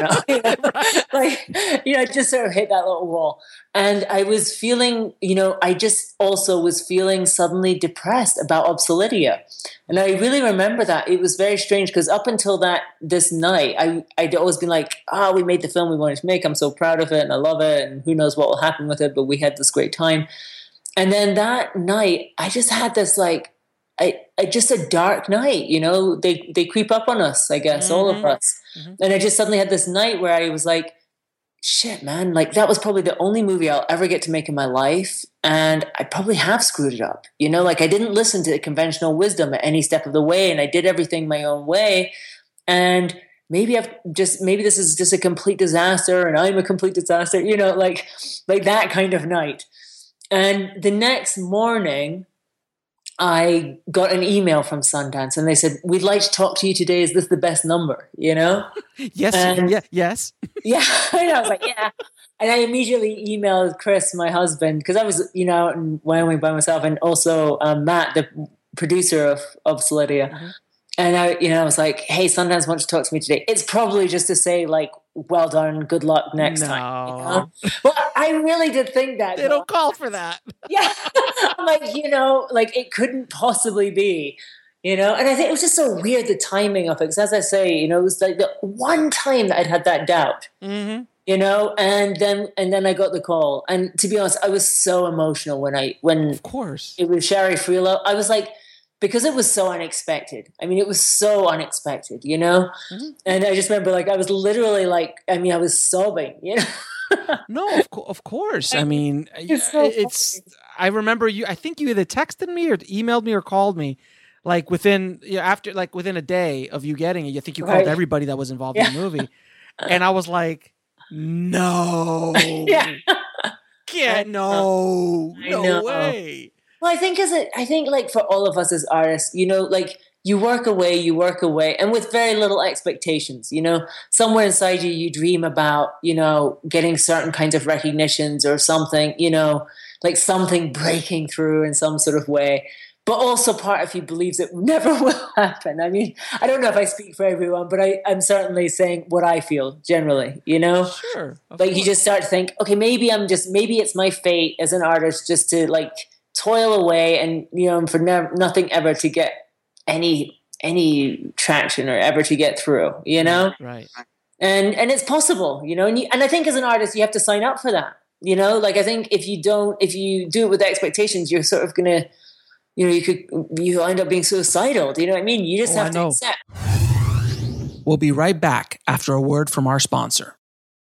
know. I just sort of hit that little wall. And I was feeling, I just also was feeling suddenly depressed about Obsoletia. And I really remember that. It was very strange because up until this night, I'd always been like, we made the film we wanted to make. I'm so proud of it and I love it. And who knows what will happen with it. But we had this great time. And then that night, I just had this just a dark night, they creep up on us, I guess, mm-hmm. all of us. Mm-hmm. And I just suddenly had this night where I was like, shit, man, like that was probably the only movie I'll ever get to make in my life. And I probably have screwed it up, like I didn't listen to the conventional wisdom at any step of the way. And I did everything my own way. And maybe this is just a complete disaster and I'm a complete disaster, like that kind of night. And the next morning, I got an email from Sundance and they said, we'd like to talk to you today. Is this the best number? Yes. Yes. Yeah. And I was like, yeah. And I immediately emailed Chris, my husband, because I was, out in Wyoming by myself, and also Matt, the producer of Obsoletia. Mm-hmm. And I was like, hey, Sundance wants to talk to me today. It's probably just to say, like, well done, good luck next time. Well, I really did think that. They don't call for that. Yeah. I'm like, it couldn't possibly be, And I think it was just so weird, the timing of it. Because as I say, it was like the one time that I'd had that doubt, mm-hmm. And then I got the call. And to be honest, I was so emotional when of course it was Sherry Freelo. I was like, because it was so unexpected. I mean, it was so unexpected, Mm-hmm. And I just remember, I was literally I was sobbing, No, of course. I mean, I remember you. I think you either texted me or emailed me or called me, within within a day of you getting it. I think you called everybody that was involved in the movie, and I was like, no, no way. Well, I think for all of us as artists, you work away, and with very little expectations, somewhere inside you dream about, getting certain kinds of recognitions or something, something breaking through in some sort of way. but also part of you believes it never will happen. I mean, I don't know if I speak for everyone, but I'm certainly saying what I feel generally, you know? Sure. Like you just start to think, okay, maybe it's my fate as an artist just to like toil away and, you know, for nothing ever to get any traction or ever to get through, you know? Right. And it's possible, you know, and I think as an artist, you have to sign up for that, you know, like I think if you do it with expectations, you're sort of going to, you know, you end up being suicidal. Do you know what I mean? You just have to accept. We'll be right back after a word from our sponsor.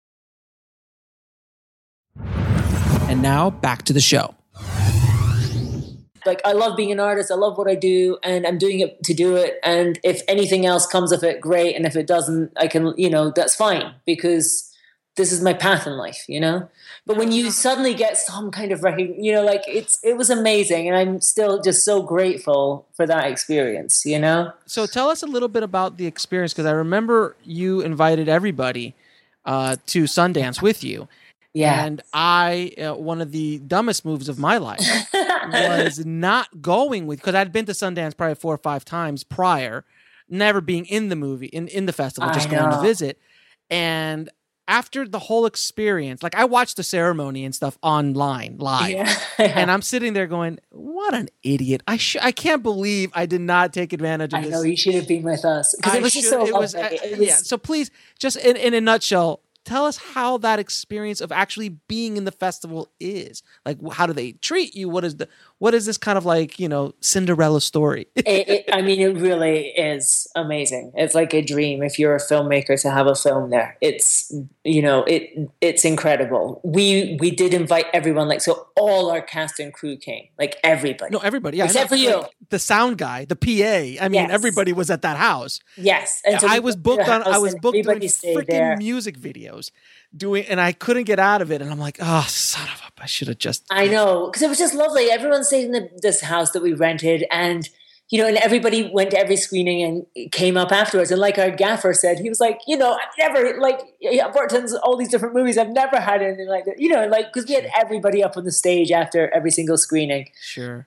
And now back to the show. Like, I love being an artist. I love what I do, and I'm doing it to do it. And if anything else comes of it, great. And if it doesn't, I can, you know, that's fine, because this is my path in life, you know? But when you suddenly get some kind of recognition, you know, like it was amazing. And I'm still just so grateful for that experience, you know? So tell us a little bit about the experience, because I remember you invited everybody to Sundance with you. Yeah. And one of the dumbest moves of my life was not going with, because I'd been to Sundance probably 4 or 5 times prior, never being in the movie, in the festival, just going to visit. And after the whole experience, like I watched the ceremony and stuff online live, and I'm sitting there going, what an idiot. I can't believe I did not take advantage of this. I know, you should have been with us, because it was just so lovely. Yeah. So please, just in a nutshell, tell us how that experience of actually being in the festival is. Like, how do they treat you? What is this kind of like, you know, Cinderella story? I mean, it really is amazing. It's like a dream if you're a filmmaker to have a film there. It's, you know, it's incredible. We did invite everyone, like, so all our cast and crew came, like everybody. No, everybody, yeah. Except for you. Like, the sound guy, the PA. I mean, everybody was at that house. Yes. And so I was booked doing freaking music videos and I couldn't get out of it. And I'm like, oh, son of a, I should have just. I know, because it was just lovely. Everyone stayed in this house that we rented, and, you know, and everybody went to every screening and came up afterwards. And like our gaffer said, he was like, you know, I've never, like, I've worked on all these different movies. I've never had anything like that, you know, like, because we had everybody up on the stage after every single screening. Sure.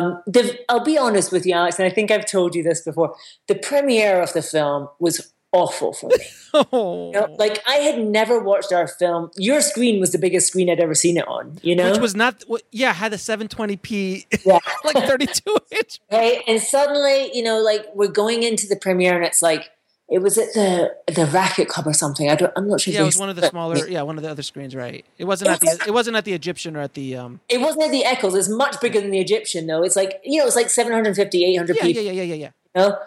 I'll be honest with you, Alex, and I think I've told you this before. The premiere of the film was awful for me. You know, like, I had never watched our film. Your screen was the biggest screen I'd ever seen it on, you know? Which was not, had a 720p, like 32 inch. Right? And suddenly, you know, like, we're going into the premiere, and it's like, it was at the Racket Club or something. I'm not sure. Yeah, it was one of the smaller, one of the other screens, right? It wasn't at the Egyptian or at the. It wasn't at the Eccles. It's much bigger than the Egyptian, though. It's like, you know, it's like 750, 800 people. Yeah. You know?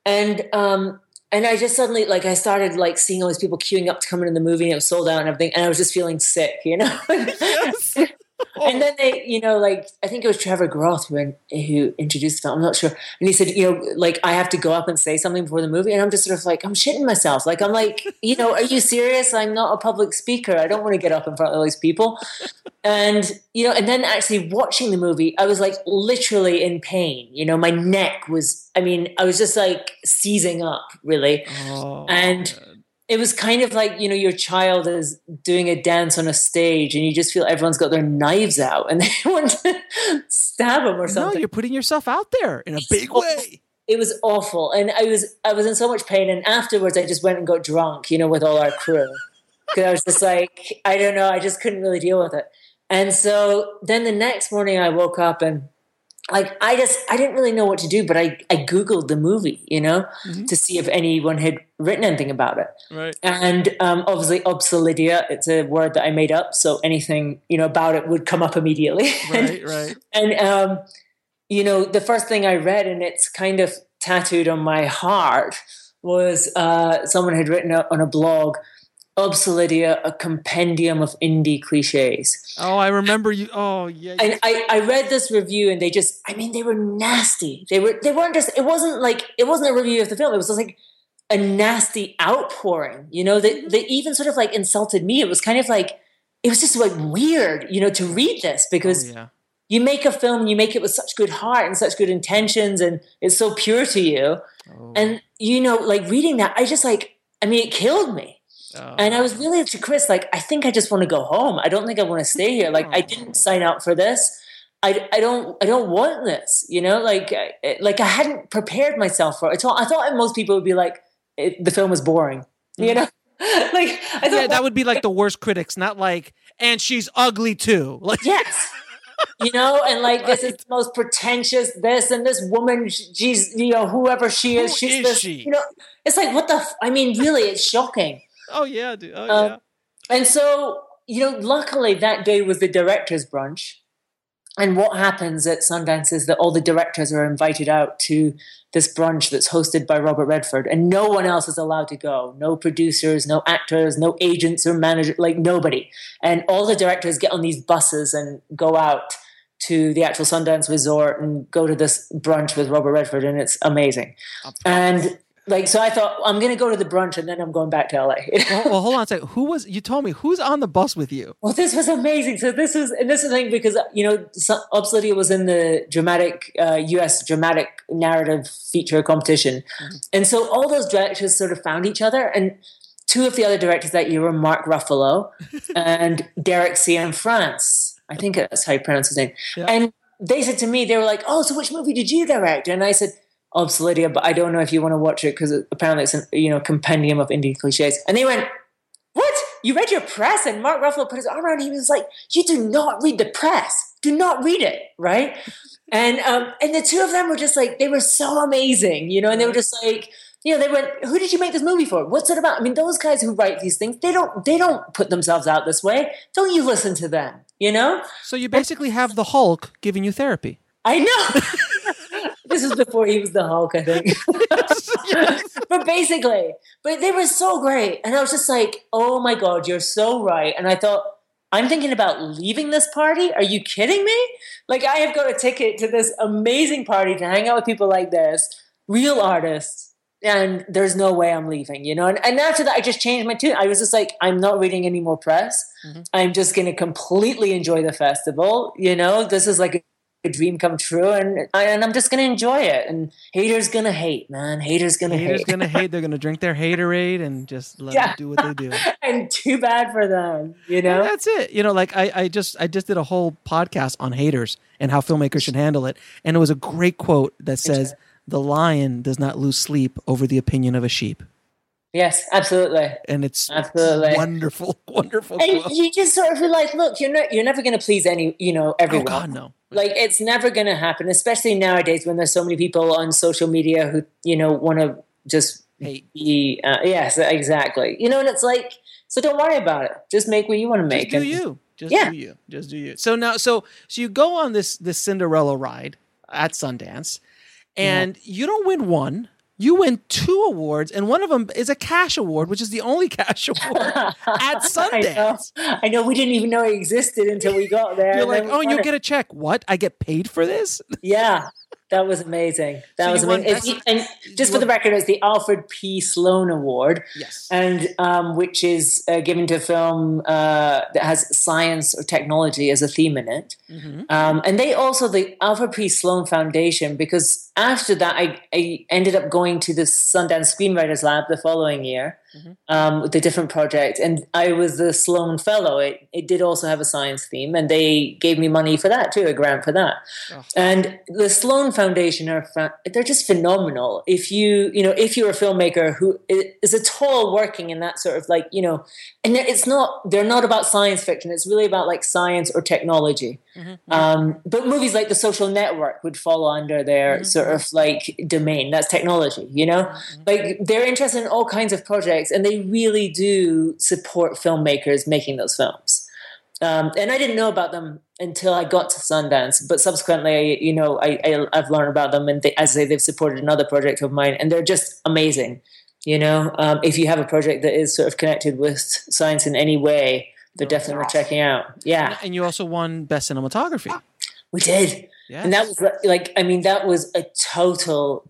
And I just suddenly, like, I started, like, seeing all these people queuing up to come into the movie, and it was sold out and everything, and I was just feeling sick, you know? Yes. And then they, you know, like, I think it was Trevor Groth who introduced the film, I'm not sure. And he said, you know, like, I have to go up and say something before the movie. And I'm just sort of like, I'm shitting myself. Like, I'm like, you know, are you serious? I'm not a public speaker. I don't want to get up in front of all these people. And, you know, and then actually watching the movie, I was like literally in pain. You know, my neck was, I mean, I was just like seizing up, really. And it was kind of like, you know, your child is doing a dance on a stage and you just feel everyone's got their knives out and they want to stab them or something. No, you're putting yourself out there in a big way. It was awful. And I was in so much pain. And afterwards I just went and got drunk, you know, with all our crew. Because I was just like, I don't know, I just couldn't really deal with it. And so then the next morning I woke up and like, I didn't really know what to do, but I Googled the movie, you know, to see if anyone had written anything about it. Right. And obviously Obsidian, it's a word that I made up. So anything, you know, about it would come up immediately. Right. And, you know, the first thing I read, and it's kind of tattooed on my heart, was someone had written on a blog, Obsidian, a compendium of indie cliches. Oh, I remember you. Oh, yeah. And I read this review, and they were nasty. They weren't just. It wasn't a review of the film. It was just like a nasty outpouring. You know, they even sort of like insulted me. It was kind of like, it was just like weird, you know, to read this because you make a film and you make it with such good heart and such good intentions, and it's so pure to you. Oh. And you know, like reading that, it killed me. Oh. And I was really to Chris, like, I think I just want to go home. I don't think I want to stay here. Like, I didn't sign up for this. I don't want this, you know, like I hadn't prepared myself for it. I thought most people would be like, the film was boring, you know, like I thought that would be like the worst critics, not like, and she's ugly too. Like, yes. You know, and like, this is the most pretentious this, and this woman, she's, you know, whoever she is, she's this, she? You know, it's like, what the, I mean, really, it's shocking. Oh yeah, dude. Oh yeah. And so, you know, luckily that day was the director's brunch. And what happens at Sundance is that all the directors are invited out to this brunch that's hosted by Robert Redford, and no one else is allowed to go. No producers, no actors, no agents or managers, like nobody. And all the directors get on these buses and go out to the actual Sundance resort and go to this brunch with Robert Redford, and it's amazing. And like, so I thought, I'm going to go to the brunch and then I'm going back to LA. well, hold on a second. You told me, who's on the bus with you? Well, this was amazing. So this is the thing, because, you know, Obs Lydia was in the dramatic, US dramatic narrative feature competition. Mm-hmm. And so all those directors sort of found each other. And two of the other directors that year were Mark Ruffalo and Derek Cianfrance. I think that's how you pronounce his name. Yeah. And they said to me, they were like, oh, so which movie did you direct? And I said, Obs Lydia, but I don't know if you want to watch it because apparently it's a compendium of indie cliches. And they went, what? You read your press? And Mark Ruffalo put his arm around him. He was like, you do not read the press. Do not read it, right? And the two of them were just like, they were so amazing, you know, and they were just like, you know, they went, who did you make this movie for? What's it about? I mean, those guys who write these things, they don't put themselves out this way. Don't you listen to them, you know? So you basically have the Hulk giving you therapy. I know. This is before he was the Hulk, I think. Yes. But they were so great. And I was just like, oh my God, you're so right. And I thought, I'm thinking about leaving this party. Are you kidding me? Like, I have got a ticket to this amazing party to hang out with people like this, real artists. And there's no way I'm leaving, you know? And after that, I just changed my tune. I was just like, I'm not reading any more press. Mm-hmm. I'm just going to completely enjoy the festival. You know, this is like a dream come true, and I'm just going to enjoy it. And haters going to hate, man. Haters going to hate. Haters going to hate. They're going to drink their haterade and just let them do what they do. And too bad for them, you know? And that's it. You know, like I just did a whole podcast on haters and how filmmakers should handle it. And it was a great quote that says, the lion does not lose sleep over the opinion of a sheep. Yes, absolutely. And it's absolutely wonderful, wonderful. And quote. You just sort of feel like, look, you're never going to please everyone. Oh God, no. Like, it's never going to happen, especially nowadays when there's so many people on social media who, you know, want to just hate. Yes, exactly. You know, and it's like, so don't worry about it. Just make what you want to make. Just do you. So now, so you go on this Cinderella ride at Sundance, and you don't win one. You win 2 awards, and one of them is a cash award, which is the only cash award at Sundance. I know. We didn't even know it existed until we got there. You're like, and you'll get a check. What? I get paid for this? Yeah. That was amazing. That was amazing. And just for the record, it's the Alfred P. Sloan Award. Yes. And which is given to a film that has science or technology as a theme in it. Mm-hmm. And they also, the Alfred P. Sloan Foundation, because after that, I ended up going to the Sundance Screenwriters Lab the following year with a different project. And I was the Sloan Fellow. It did also have a science theme, and they gave me money for that too, a grant for that. Oh. And the Sloan Foundation they're just phenomenal. If you're a filmmaker who is at all working in that sort of like, you know, and they're not about science fiction. It's really about like science or technology. Mm-hmm. But movies like The Social Network would fall under their sort of like domain. That's technology, you know, like they're interested in all kinds of projects, and they really do support filmmakers making those films. And I didn't know about them until I got to Sundance, but subsequently, you know, I've learned about them, and they've supported another project of mine, and they're just amazing. You know, if you have a project that is sort of connected with science in any way, they're definitely worth checking out. Yeah. And you also won Best Cinematography. We did. Yes. And that was that was a total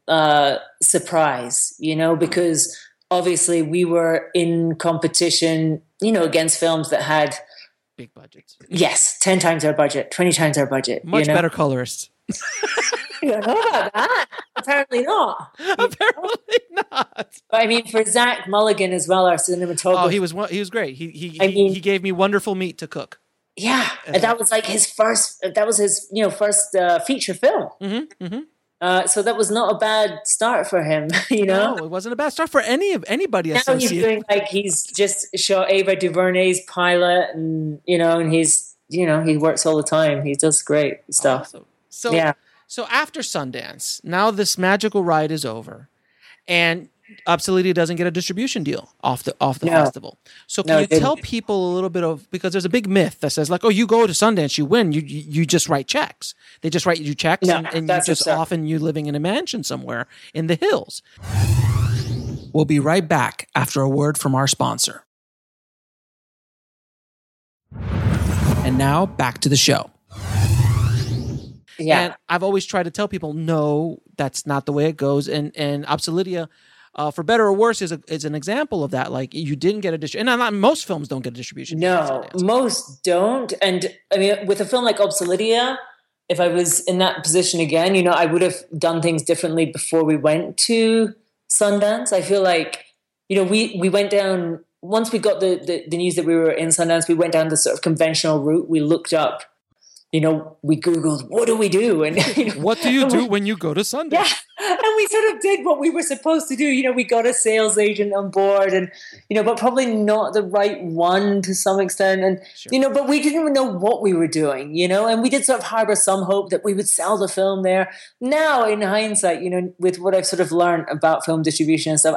surprise, you know, because obviously we were in competition, you know, against films that had big budgets. Yes, 10 times our budget, 20 times our budget. Much better colorists. You don't know about that. Apparently not. Apparently not. But I mean, for Zach Mulligan as well, our cinematographer. Oh, he was great. He gave me wonderful meat to cook. Yeah, and that was like his first. That was his, first feature film. Mm-hmm, mm-hmm. So that was not a bad start for him. No, it wasn't a bad start for anybody Now associated. he's doing he's just shot Ava DuVernay's pilot, and and he's he works all the time. He does great stuff. Awesome. So after Sundance, now this magical ride is over, and Obsidian doesn't get a distribution deal off the festival. So can you tell people a little bit of, because there's a big myth that says like, oh, you go to Sundance, you win, you just write checks. They just write you checks, and you just often you living in a mansion somewhere in the hills. We'll be right back after a word from our sponsor. And now back to the show. Yeah. And I've always tried to tell people, no, that's not the way it goes. And Obsidian, for better or worse, is an example of that. Like, you didn't get a distribution. And not most films don't get a distribution. No, most don't. And I mean, with a film like Obsidian, if I was in that position again, I would have done things differently before we went to Sundance. I feel like, we went down, once we got the news that we were in Sundance, we went down the sort of conventional route. We looked up, we Googled, what do we do? And what do you do when you go to Sundance? Yeah. And we sort of did what we were supposed to do. We got a sales agent on board, and, but probably not the right one to some extent. And, sure. But we didn't even know what we were doing, and we did sort of harbor some hope that we would sell the film there. Now, in hindsight, with what I've sort of learned about film distribution and stuff,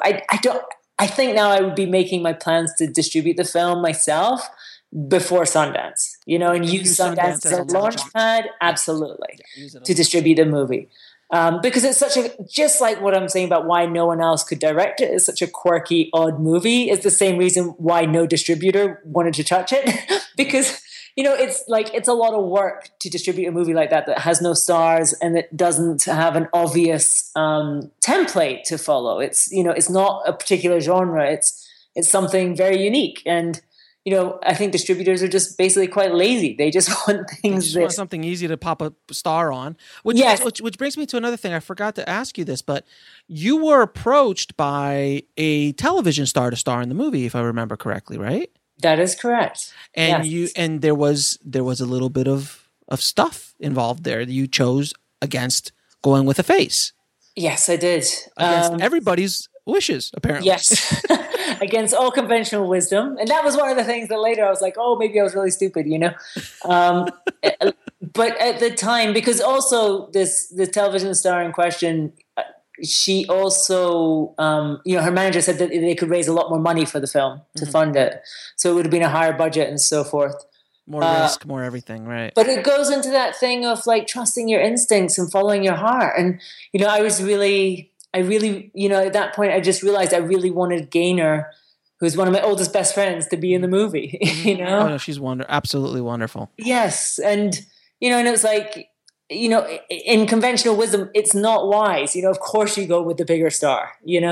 I think now I would be making my plans to distribute the film myself before Sundance, and use Sundance as a launch pad, absolutely, to distribute the movie. Because it's just like what I'm saying about why no one else could direct it. It's such a quirky, odd movie. It's the same reason why no distributor wanted to touch it. Because, it's a lot of work to distribute a movie like that has no stars and that doesn't have an obvious template to follow. It's, it's not a particular genre. It's something very unique. And, I think distributors are just basically quite lazy. They just want things. They just want something easy to pop a star on. Which brings me to another thing. I forgot to ask you this, but you were approached by a television star to star in the movie, if I remember correctly, right? That is correct. And yes. there was a little bit of stuff involved there. You chose against going with a face. Yes, I did. Against everybody's wishes, apparently. Yes. Against all conventional wisdom. And that was one of the things that later I was like, oh, maybe I was really stupid, But at the time, because also the television star in question, she also, her manager said that they could raise a lot more money for the film to fund it. So it would have been a higher budget and so forth. More risk, more everything, right? But it goes into that thing of like trusting your instincts and following your heart. And, I really, at that point, I just realized I really wanted Gaynor, who's one of my oldest best friends, to be in the movie, Oh, no, she's absolutely wonderful. Yes. And, and it was like, in conventional wisdom, it's not wise. Of course you go with the bigger star,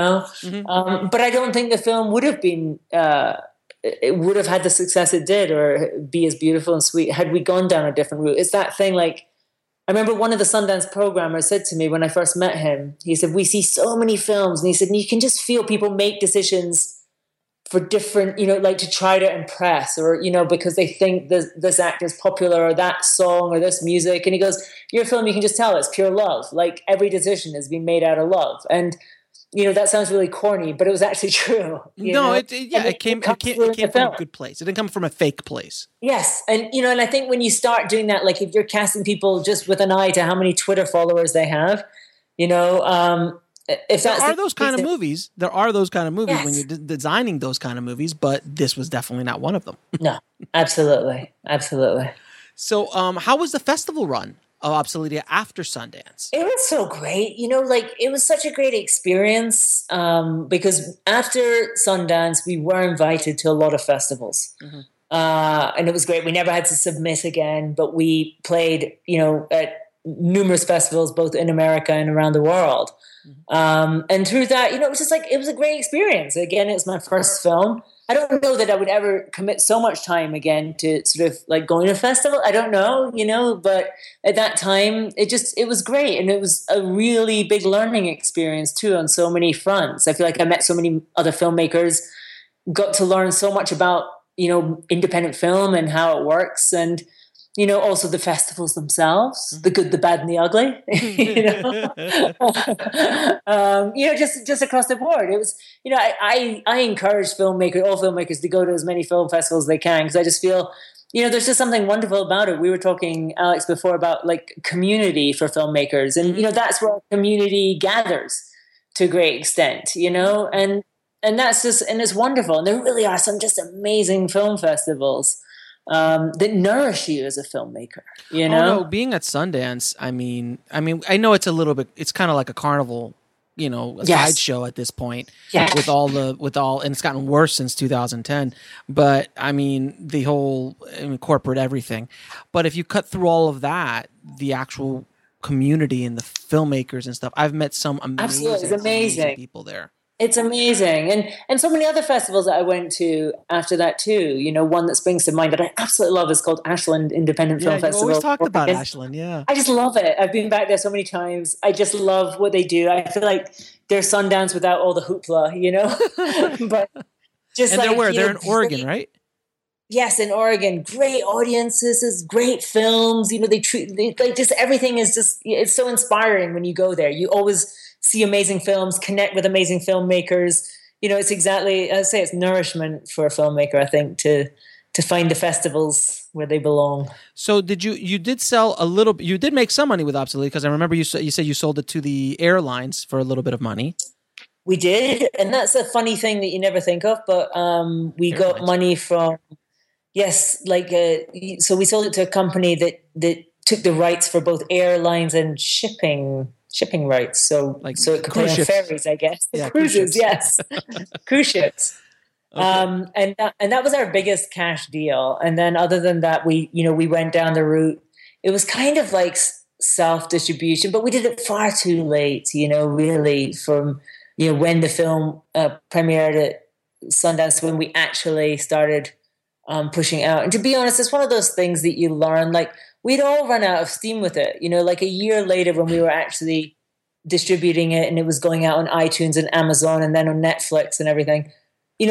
But I don't think the film would have been, it would have had the success it did or be as beautiful and sweet had we gone down a different route. It's that thing like, I remember one of the Sundance programmers said to me when I first met him, he said, we see so many films. And he said, you can just feel people make decisions for different, like to try to impress or, because they think this actor's popular or that song or this music. And he goes, your film, you can just tell it's pure love. Like every decision has been made out of love. And, that sounds really corny, but it was actually true. It came from a good place. It didn't come from a fake place. Yes. And, and I think when you start doing that, like if you're casting people just with an eye to how many Twitter followers they have, if that's there are those kind of movies. There are those kind of movies yes. when you're designing those kind of movies, but this was definitely not one of them. No, absolutely. Absolutely. So how was the festival run of Obsidian after Sundance? It was so great. It was such a great experience because after Sundance, we were invited to a lot of festivals. Mm-hmm. And it was great. We never had to submit again, but we played, at numerous festivals, both in America and around the world. Mm-hmm. And through that, it was just it was a great experience. Again, it was my first film. I don't know that I would ever commit so much time again to sort of like going to a festival. I don't know, but at that time it was great. And it was a really big learning experience too on so many fronts. I feel like I met so many other filmmakers, got to learn so much about independent film and how it works, and also the festivals themselves, the good, the bad, and the ugly. Just across the board. It was, I encourage all filmmakers to go to as many film festivals as they can, because I just feel, there's just something wonderful about it. We were talking, Alex, before about like community for filmmakers, and that's where our community gathers to a great extent, and that's just, and it's wonderful. And there really are some just amazing film festivals that nourish you as a filmmaker, Oh no, being at Sundance, I mean, I know it's a little bit, it's kind of like a carnival, a sideshow at this point, with all, and it's gotten worse since 2010. But I mean, corporate everything. But if you cut through all of that, the actual community and the filmmakers and stuff, I've met some amazing people there. It's amazing. And so many other festivals that I went to after that too. One that springs to mind that I absolutely love is called Ashland Independent Film Festival. You always talked about Ashland, yeah. I just love it. I've been back there so many times. I just love what they do. I feel like they're Sundance without all the hoopla, But just and they're where? They're in Oregon, right? Yes, in Oregon. Great audiences, great films. Just everything is just, it's so inspiring when you go there. You always see amazing films, connect with amazing filmmakers. It's exactly, I say, it's nourishment for a filmmaker, I think, to find the festivals where they belong. So you did sell a little, you did make some money with Obsolete, because I remember you said you sold it to the airlines for a little bit of money. We did, and that's a funny thing that you never think of, but we got money from, so we sold it to a company that took the rights for both airlines and shipping rights, so it could play on ferries, I guess. Yeah, cruises, yes, cruise ships. Okay. And that was our biggest cash deal. And then other than that, we went down the route. It was kind of like self-distribution, but we did it far too late. Really from when the film premiered at Sundance, when we actually started pushing out. And to be honest, it's one of those things that you learn. Like, we'd all run out of steam with it. Like a year later, when we were actually distributing it and it was going out on iTunes and Amazon and then on Netflix and everything, we'd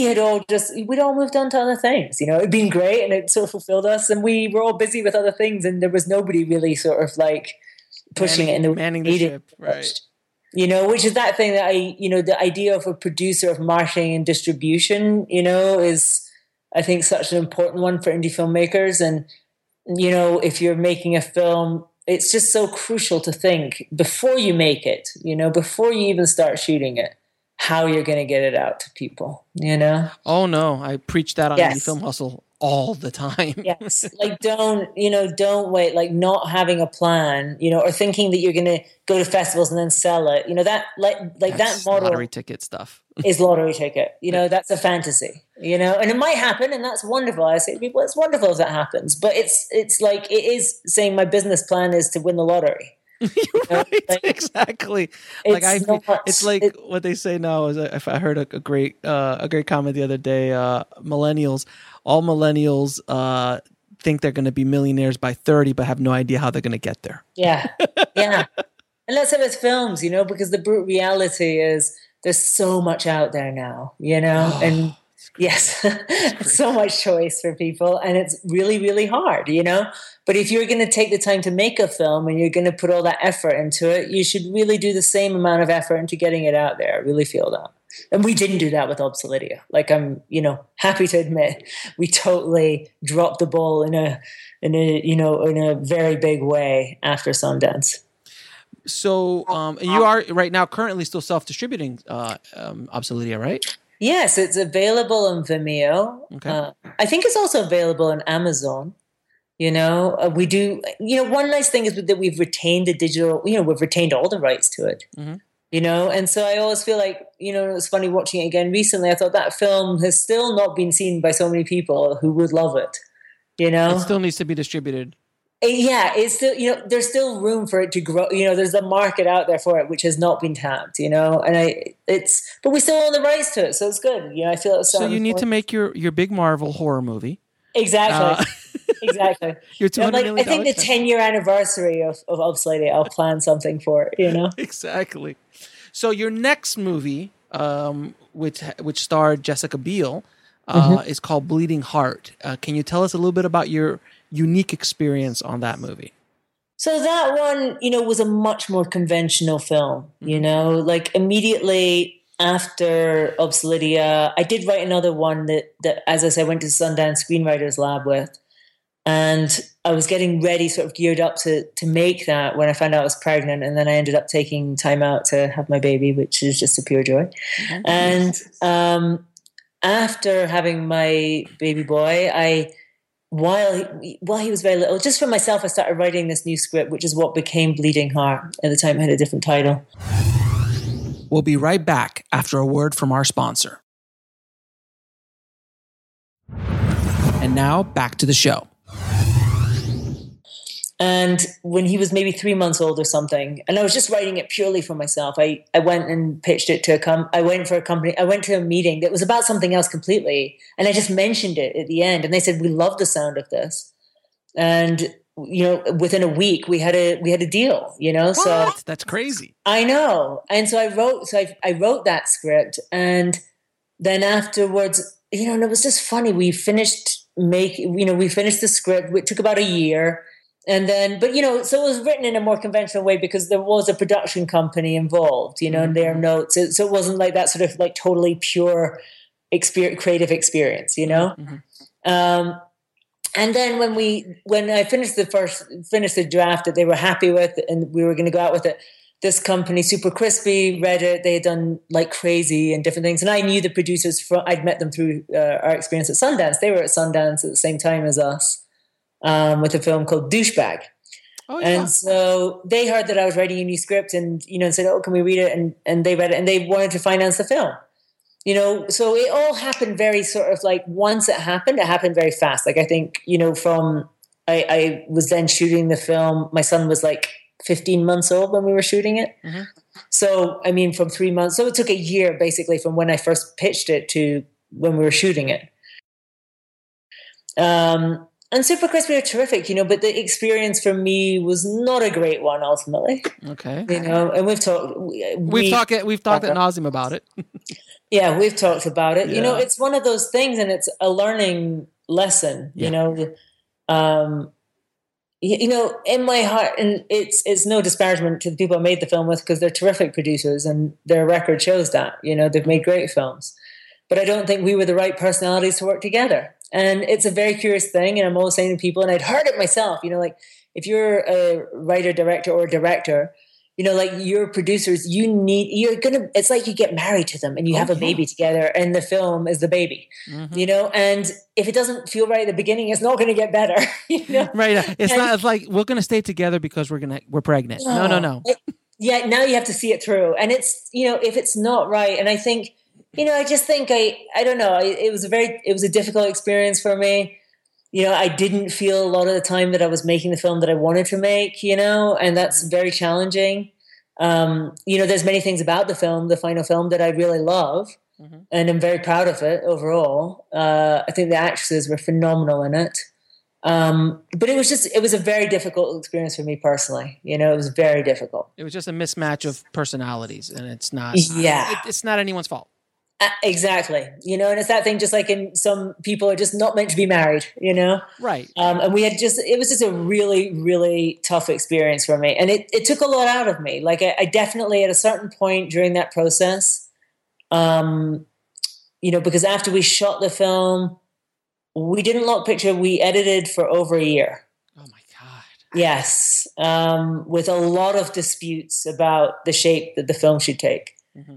all moved on to other things. It'd been great and it sort of fulfilled us, and we were all busy with other things, and there was nobody really sort of like pushing it in the manning the ship, right? Which is that thing that the idea of a producer of marketing and distribution, is, I think, such an important one for indie filmmakers. And if you're making a film, it's just so crucial to think before you make it, before you even start shooting it, how you're going to get it out to people, Oh no, I preach that on Indie Film Hustle all the time. Yes. Like, don't wait, like not having a plan, or thinking that you're going to go to festivals and then sell it. That's that model, lottery ticket stuff is lottery ticket. That's a fantasy, and it might happen, and that's wonderful. I say to people, it's wonderful if that happens, but it's like, it is saying my business plan is to win the lottery. Right, exactly. It's like what they say now is, if I heard a great comment the other day, all millennials think they're going to be millionaires by 30, but have no idea how they're going to get there. Yeah. And that's how it's films, because the brute reality is there's so much out there now, and yes, so much choice for people, and it's really, really hard, But if you're going to take the time to make a film and you're going to put all that effort into it, you should really do the same amount of effort into getting it out there. I really feel that. And we didn't do that with Obsoletia. Like, I'm, happy to admit, we totally dropped the ball in a very big way after Sundance. So, you are right now currently still self-distributing Obsoletia, right? Yes, it's available on Vimeo. Okay. I think it's also available on Amazon. We do, one nice thing is that we've retained the digital, we've retained all the rights to it, and so I always feel like, it's funny watching it again recently. I thought that film has still not been seen by so many people who would love it, It still needs to be distributed. Yeah, it's still, there's still room for it to grow. There's a market out there for it, which has not been tapped, but we still own the rights to it. So it's good. I feel it's so you need to make your big Marvel horror movie. Exactly. Exactly. Your $200 million I think the 10-year anniversary of Obsolete, I'll plan something for it, Exactly. So your next movie, which starred Jessica Biel, is called Bleeding Heart. Can you tell us a little bit about your unique experience on that movie? So that one, was a much more conventional film, like immediately after Obsoletia, I did write another one that, as I said, I went to Sundance Screenwriters Lab with. And I was getting ready, sort of geared up to make that when I found out I was pregnant. And then I ended up taking time out to have my baby, which is just a pure joy. And after having my baby boy, while he was very little, just for myself, I started writing this new script, which is what became Bleeding Heart. At the time, it had a different title. We'll be right back after a word from our sponsor. And now, back to the show. And when he was maybe 3 months old or something, and I was just writing it purely for myself, I went and pitched it to I went to a meeting that was about something else completely. And I just mentioned it at the end. And they said, we love the sound of this. And, within a week we had a deal, What? So That's crazy. I know. And so I wrote that script. And then afterwards, and it was just funny. We finished the script. It took about a year. And then, so it was written in a more conventional way because there was a production company involved, in their notes. So it wasn't like that sort of like totally pure creative experience, And then when I finished the draft that they were happy with, and we were going to go out with it, this company, Super Crispy, read it. They had done like crazy and different things. And I knew the producers I'd met them through our experience at Sundance. They were at Sundance at the same time as us. With a film called Douchebag. Oh, yeah. And so they heard that I was writing a new script and said, oh, can we read it? And they read it and they wanted to finance the film. So it all happened very sort of like once it happened very fast. Like I think, I was then shooting the film. My son was like 15 months old when we were shooting it. Mm-hmm. So, from 3 months. So it took a year basically from when I first pitched it to when we were shooting it. And Super Crispy are terrific, but the experience for me was not a great one ultimately. Okay. And we've talked ad nauseum about it. Yeah, we've talked about it. Yeah. It's one of those things, and it's a learning lesson. Yeah. In my heart, and it's no disparagement to the people I made the film with because they're terrific producers, and their record shows that. They've made great films, but I don't think we were the right personalities to work together. And it's a very curious thing. And I'm always saying to people, and I'd heard it myself, like if you're a writer, director, or a director, like your producers, it's like you get married to them and you have a baby together and the film is the baby, and if it doesn't feel right at the beginning, it's not going to get better, Right. It's like, we're going to stay together because we're pregnant. No. Now you have to see it through. And it's, if it's not right. And I think, I just think I don't know. It was a difficult experience for me. I didn't feel a lot of the time that I was making the film that I wanted to make, and that's very challenging. There's many things about the final film that I really love, and I'm very proud of it overall. I think the actresses were phenomenal in it. But it was a very difficult experience for me personally. It was very difficult. It was just a mismatch of personalities, and it's not, it's not anyone's fault. Exactly. And it's that thing, just like in some people are just not meant to be married, Right. And it was just a really, really tough experience for me. And it took a lot out of me. Like I definitely at a certain point during that process, because after we shot the film, we didn't lock picture. We edited for over a year. Oh my God. Yes. With a lot of disputes about the shape that the film should take. Mm-hmm.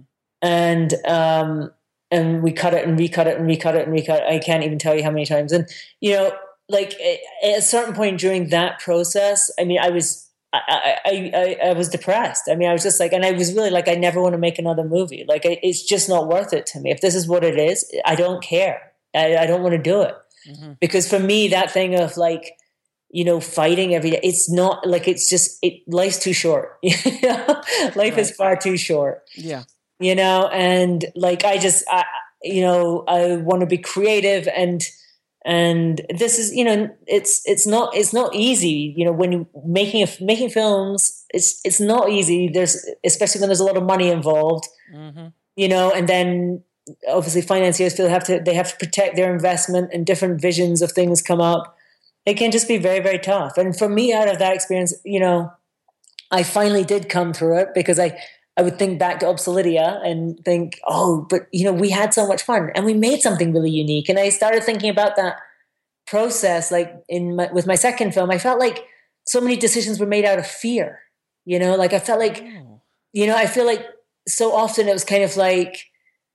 And we cut it and recut it and recut it and recut it. I can't even tell you how many times. And, like at a certain point during that process, I was depressed. I was just like, and I was really like, I never want to make another movie. Like, it's just not worth it to me. If this is what it is, I don't care. I don't want to do it. Mm-hmm. Because for me, that thing of like, fighting every day, it's not like, life's too short. Life is far too short. Yeah. And like, I want to be creative and this is, it's not easy, when making films, it's not easy. Especially when there's a lot of money involved, and then, obviously financiers feel they have to protect their investment, and different visions of things come up. It can just be very, very tough. And for me, out of that experience, I finally did come through it, because I would think back to Obsidian and think, oh, but we had so much fun and we made something really unique. And I started thinking about that process, like with my second film. I felt like so many decisions were made out of fear. Like I felt like, I feel like so often it was kind of like,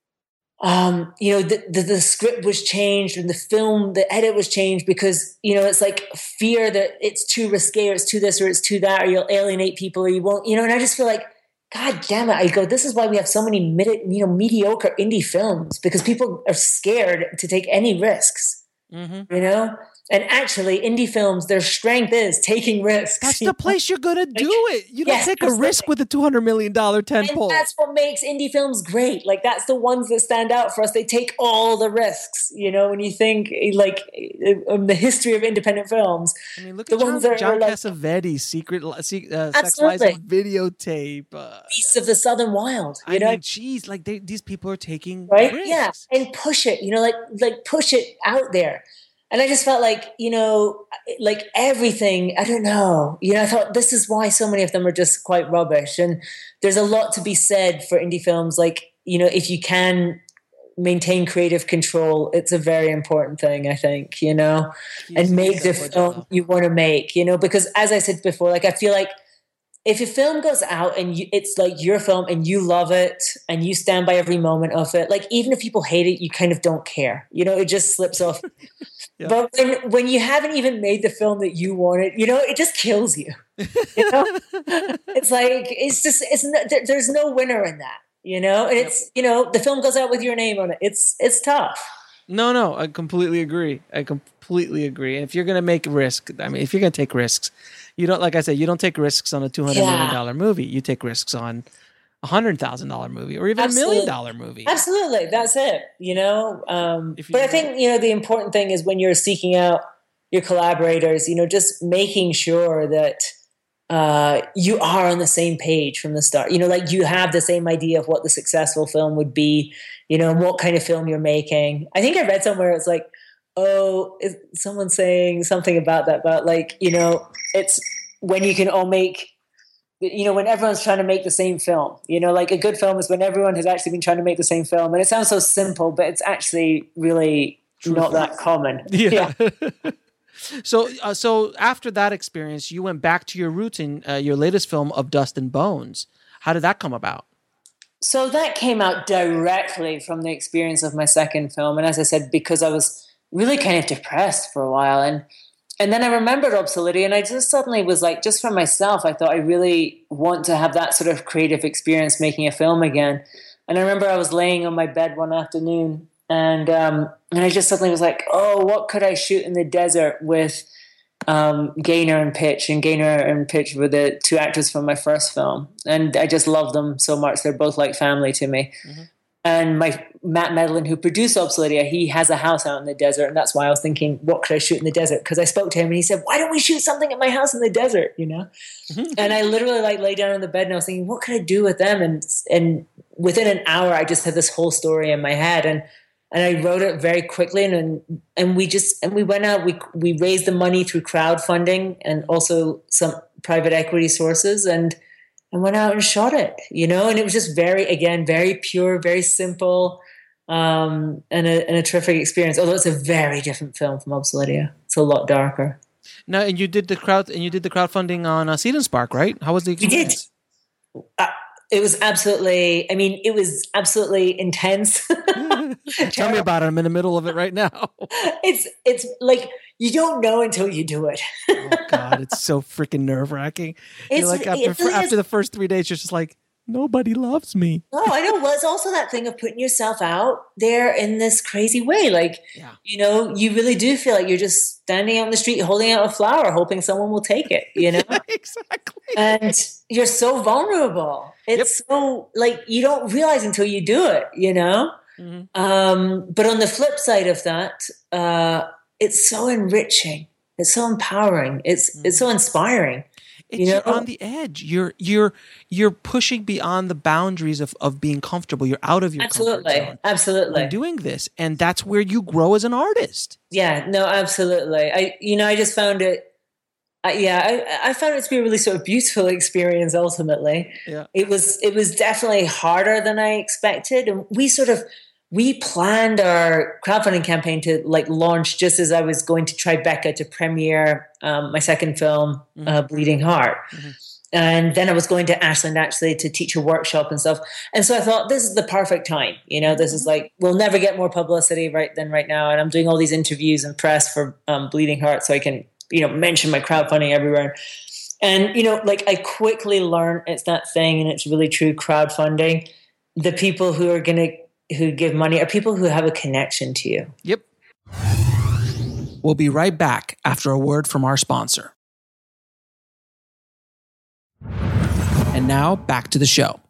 the script was changed, and the edit was changed because, it's like fear that it's too risque, or it's too this, or it's too that, or you'll alienate people, or you won't, and I just feel like, God damn it. I go, this is why we have so many mediocre indie films, because people are scared to take any risks, And actually, indie films, their strength is taking risks. That's the place you're going to do it. You don't take a risk with a $200 million tentpole. And that's what makes indie films great. Like, that's the ones that stand out for us. They take all the risks. When you think, like, the history of independent films. I mean, look at John Cassavetes' Secret Sex Lies on Videotape. Beasts of the Southern Wild. Geez, like these people are taking risks. Yeah, and push it, like push it out there. And I just felt like, like everything, I don't know, I thought this is why so many of them are just quite rubbish. And there's a lot to be said for indie films. Like, if you can maintain creative control, it's a very important thing, I think, and make the film you want to make, because as I said before, like, I feel like if a film goes out and it's like your film and you love it and you stand by every moment of it, like, even if people hate it, you kind of don't care, it just slips off. Yeah. But when you haven't even made the film that you wanted, it just kills you. It's like, there's no winner in that, and it's, the film goes out with your name on it. It's tough. No, I completely agree. And if you're going to make risk, if you're going to take risks, you don't, like I said, you don't take risks on a $200 million movie. You take risks on $100,000 movie, or even $1 million movie. Absolutely. That's it. But I think, the important thing is when you're seeking out your collaborators, just making sure that you are on the same page from the start, like you have the same idea of what the successful film would be, what kind of film you're making. I think I read somewhere, it's like, is someone saying something about that, about like, it's when you can all make, when everyone's trying to make the same film, like a good film is when everyone has actually been trying to make the same film. And it sounds so simple, but it's actually really not that common. Yeah. So after that experience, you went back to your roots in your latest film of Dust and Bones. How did that come about? So that came out directly from the experience of my second film. And as I said, because I was really kind of depressed for a while. And then I remembered Obsidian, and I just suddenly was like, just for myself, I thought I really want to have that sort of creative experience making a film again. And I remember I was laying on my bed one afternoon, and I just suddenly was like, oh, what could I shoot in the desert with Gaynor and Pitch? And Gaynor and Pitch were the two actors from my first film. And I just love them so much. They're both like family to me. Mm-hmm. And Matt Medlin, who produced Obsidian, he has a house out in the desert. And that's why I was thinking, what could I shoot in the desert? Because I spoke to him and he said, why don't we shoot something at my house in the desert? And I literally lay down on the bed and I was thinking, what could I do with them? And within an hour, I just had this whole story in my head. And I wrote it very quickly. And we went out, we raised the money through crowdfunding and also some private equity sources, and went out and shot it, and it was just very pure, very simple, and a terrific experience. Although it's a very different film from Obsidian. It's a lot darker. No, and you did the crowdfunding on Seed and Spark, right? How was the experience? We did. It was absolutely intense. Tell me about it. I'm in the middle of it right now. It's like, you don't know until you do it. Oh God, it's so freaking nerve-wracking. You're like, after the first 3 days, you're just like, nobody loves me. No, I know. Well, it's also that thing of putting yourself out there in this crazy way. Like, you really do feel like you're just standing out in the street, holding out a flower, hoping someone will take it, Exactly. And you're so vulnerable. It's so, like, you don't realize until you do it, Mm-hmm. But on the flip side of that, it's so enriching. It's so empowering. It's so inspiring. You're on the edge. You're pushing beyond the boundaries of being comfortable. You're out of your comfort zone. Absolutely. When doing this, and that's where you grow as an artist. Yeah, no, absolutely. I just found it. I found it to be a really sort of beautiful experience. Ultimately, yeah, it was definitely harder than I expected, and we planned our crowdfunding campaign to like launch just as I was going to Tribeca to premiere my second film, Bleeding Heart. Mm-hmm. And then I was going to Ashland actually to teach a workshop and stuff. And so I thought, this is the perfect time. This is like, we'll never get more publicity right now. And I'm doing all these interviews and press for Bleeding Heart so I can, mention my crowdfunding everywhere. And, like I quickly learned it's that thing, and it's really true, crowdfunding. The people who give money are people who have a connection to you. Yep. We'll be right back after a word from our sponsor. And now back to the show.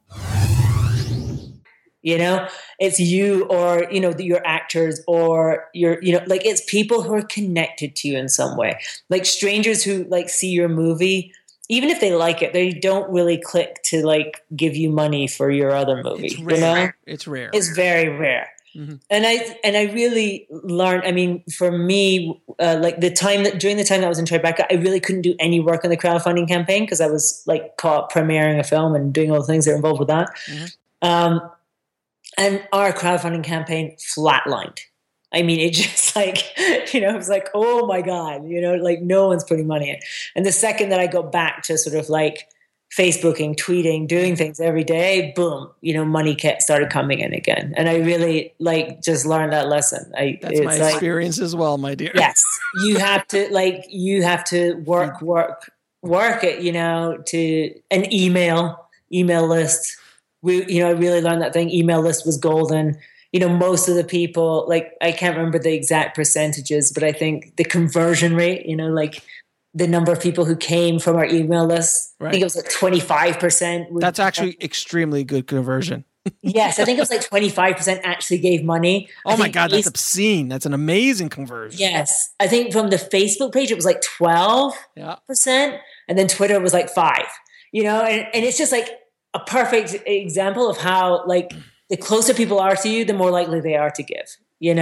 It's you or, your actors or like it's people who are connected to you in some way. Like strangers who like see your movie, even if they like it, they don't really click to like give you money for your other movie. It's rare. It's rare. It's very rare. Mm-hmm. And I really learned, for me, like during the time that I was in Tribeca, I really couldn't do any work on the crowdfunding campaign because I was like caught premiering a film and doing all the things that are involved with that. Mm-hmm. And our crowdfunding campaign flatlined. It just like, it was like, oh my God, like no one's putting money in. And the second that I got back to sort of like Facebooking, tweeting, doing things every day, boom, money started coming in again. And I really like just learned that lesson. That's my experience as well, my dear. Yes. You have to work it, to an email list. I really learned that thing. Email list was golden. Most of the people, like, I can't remember the exact percentages, but I think the conversion rate, like the number of people who came from our email list, right. I think it was like 25%. That's actually extremely good conversion. Yes, I think it was like 25% actually gave money. Oh my God, that's obscene. That's an amazing conversion. Yes. I think from the Facebook page, it was like 12%. And then Twitter was like 5%. And it's just like a perfect example of how like the closer people are to you, the more likely they are to give,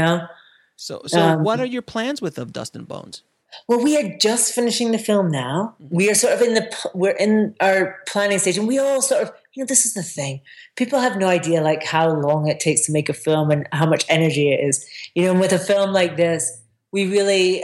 So what are your plans with Of Dust and Bones? Well, we are just finishing the film now. Mm-hmm. We are sort of we're in our planning stage, and we all sort of, this is the thing. People have no idea like how long it takes to make a film and how much energy it is. And with a film like this, we really,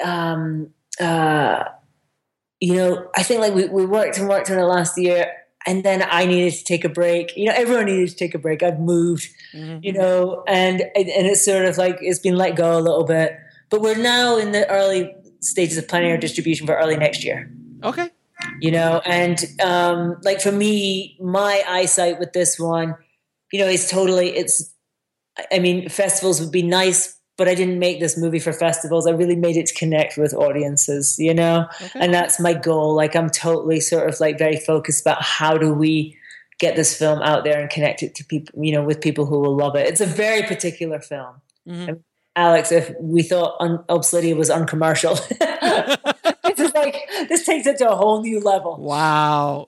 I think like we worked on it last year. And then I needed to take a break. Everyone needed to take a break. I've moved, mm-hmm. And it's sort of like it's been let go a little bit. But we're now in the early stages of planning our distribution for early next year. Okay. And like for me, my eyesight with this one, festivals would be nice, but I didn't make this movie for festivals. I really made it to connect with audiences, Okay. And that's my goal. Like I'm totally sort of like very focused about how do we get this film out there and connect it to people, with people who will love it. It's a very particular film. Mm-hmm. Alex, if we thought Obsidian was uncommercial, this takes it to a whole new level. Wow.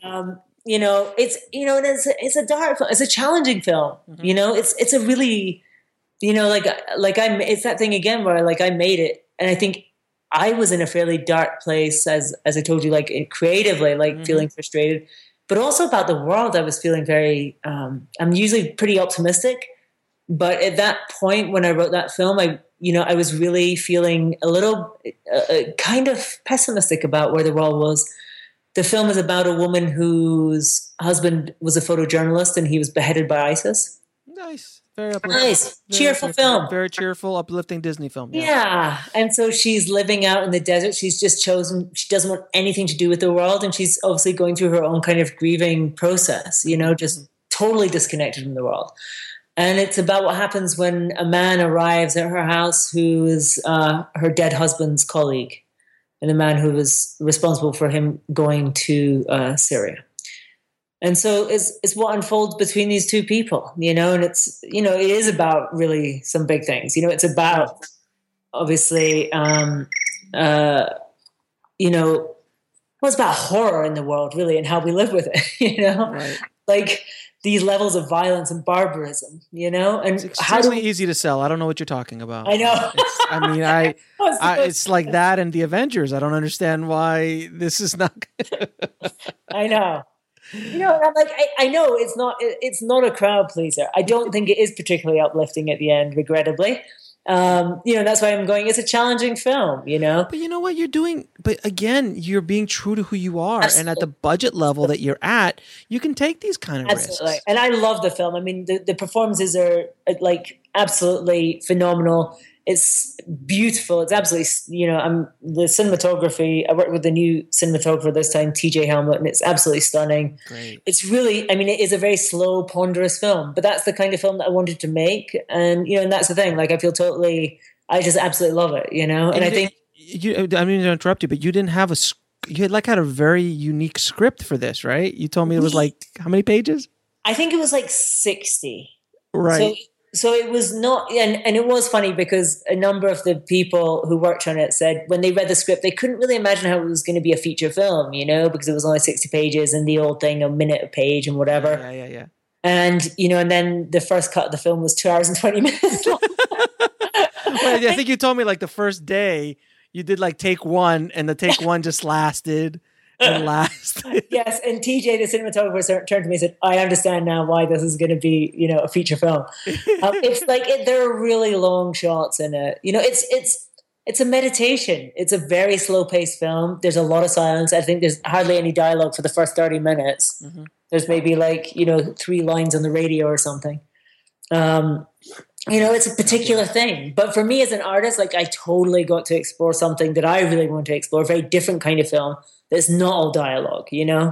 It's a dark film. It's a challenging film. Mm-hmm. It's a really, it's that thing again where like I made it, and I think I was in a fairly dark place as I told you, like creatively, like mm-hmm. feeling frustrated, but also about the world. I was feeling very. I'm usually pretty optimistic, but at that point when I wrote that film, I was really feeling a little kind of pessimistic about where the world was. The film is about a woman whose husband was a photojournalist and he was beheaded by ISIS. Nice. Very uplifting. Nice. Cheerful film. Very cheerful, uplifting Disney film. Yeah. And so she's living out in the desert. She's just chosen, she doesn't want anything to do with the world. And she's obviously going through her own kind of grieving process, just totally disconnected from the world. And it's about what happens when a man arrives at her house who is her dead husband's colleague, and the man who was responsible for him going to Syria. And so it's what unfolds between these two people, and it's, it is about really some big things. It's about, obviously, well, it's about horror in the world, really, and how we live with it, Right. like these levels of violence and barbarism, It's and how do extremely easy to sell. I don't know what you're talking about. I know. I mean, it's like that and the Avengers. I don't understand why this is not. I know. And I'm like, I know it's not a crowd pleaser. I don't think it is particularly uplifting at the end, regrettably. That's why I'm going, it's a challenging film, But you know what you're doing? But again, you're being true to who you are. Absolutely. And at the budget level that you're at, you can take these kind of Absolutely. risks. And I love the film. I mean, the performances are like absolutely phenomenal. It's beautiful. It's absolutely, the cinematography. I worked with the new cinematographer this time, TJ Helmut, and it's absolutely stunning. Great. It's really, it is a very slow, ponderous film, but that's the kind of film that I wanted to make. And, and that's the thing. Like, I just absolutely love it, And I think. I mean to interrupt you, but you didn't have you had a very unique script for this, right? You told me it was like, how many pages? I think it was like 60. Right. So it was not, and it was funny because a number of the people who worked on it said when they read the script, they couldn't really imagine how it was going to be a feature film, because it was only 60 pages and the old thing, a minute a page and whatever. Yeah. And, and then the first cut of the film was 2 hours and 20 minutes long. Well, I think you told me like the first day you did like take one and the take one just lasted. Yes, and TJ, the cinematographer, turned to me and said, "I understand now why this is going to be, a feature film." It's like there are really long shots in it. It's a meditation. It's a very slow paced film. There's a lot of silence. I think there's hardly any dialogue for the first 30 minutes. Mm-hmm. There's maybe 3 lines on the radio or something. It's a particular thing. But for me as an artist, I totally got to explore something that I really want to explore, a very different kind of film that's not all dialogue,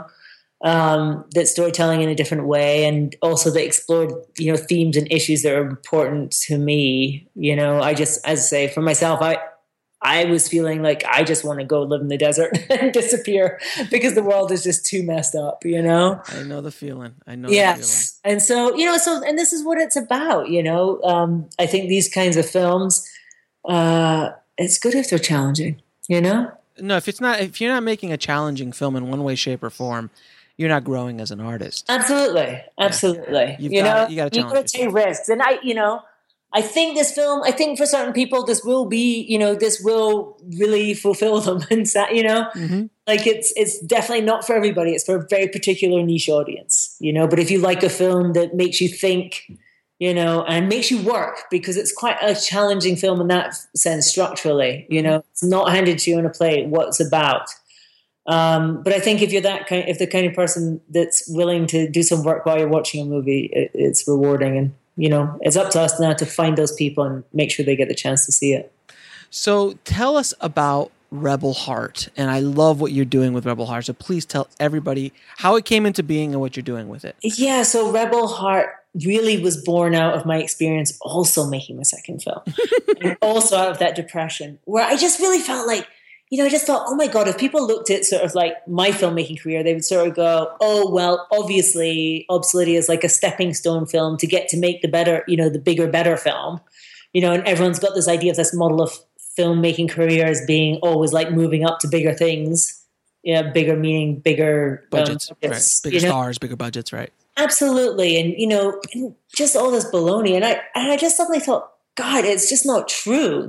that's storytelling in a different way, and also that explored, themes and issues that are important to me. I just, as I say, for myself, I was feeling like I just want to go live in the desert and disappear because the world is just too messed up, I know the feeling. Yes. And so, and this is what it's about, I think these kinds of films, it's good if they're challenging, No, if you're not making a challenging film in one way, shape, or form, you're not growing as an artist. Absolutely. Yeah. You got to challenge. You got to take risks. And I think this film, for certain people, this will be, this will really fulfill them. And, mm-hmm. It's definitely not for everybody. It's for a very particular niche audience, but if you like a film that makes you think, and makes you work, because it's quite a challenging film in that sense structurally, it's not handed to you on a plate what it's about. But I think if you're if the kind of person that's willing to do some work while you're watching a movie, it's rewarding. And, it's up to us now to find those people and make sure they get the chance to see it. So tell us about Rebel Heart. And I love what you're doing with Rebel Heart. So please tell everybody how it came into being and what you're doing with it. Yeah. So Rebel Heart really was born out of my experience also making my second film and also out of that depression where I just really felt like, I just thought, oh my God, if people looked at sort of like my filmmaking career, they would sort of go, oh, well, obviously Obsoletia is like a stepping stone film to get to make the better, the bigger, better film, and everyone's got this idea of this model of filmmaking career as being always like moving up to bigger things. Yeah. Bigger meaning bigger budgets, right? Bigger stars, bigger budgets, right? Absolutely. And, and just all this baloney. And I just suddenly thought, God, it's just not true.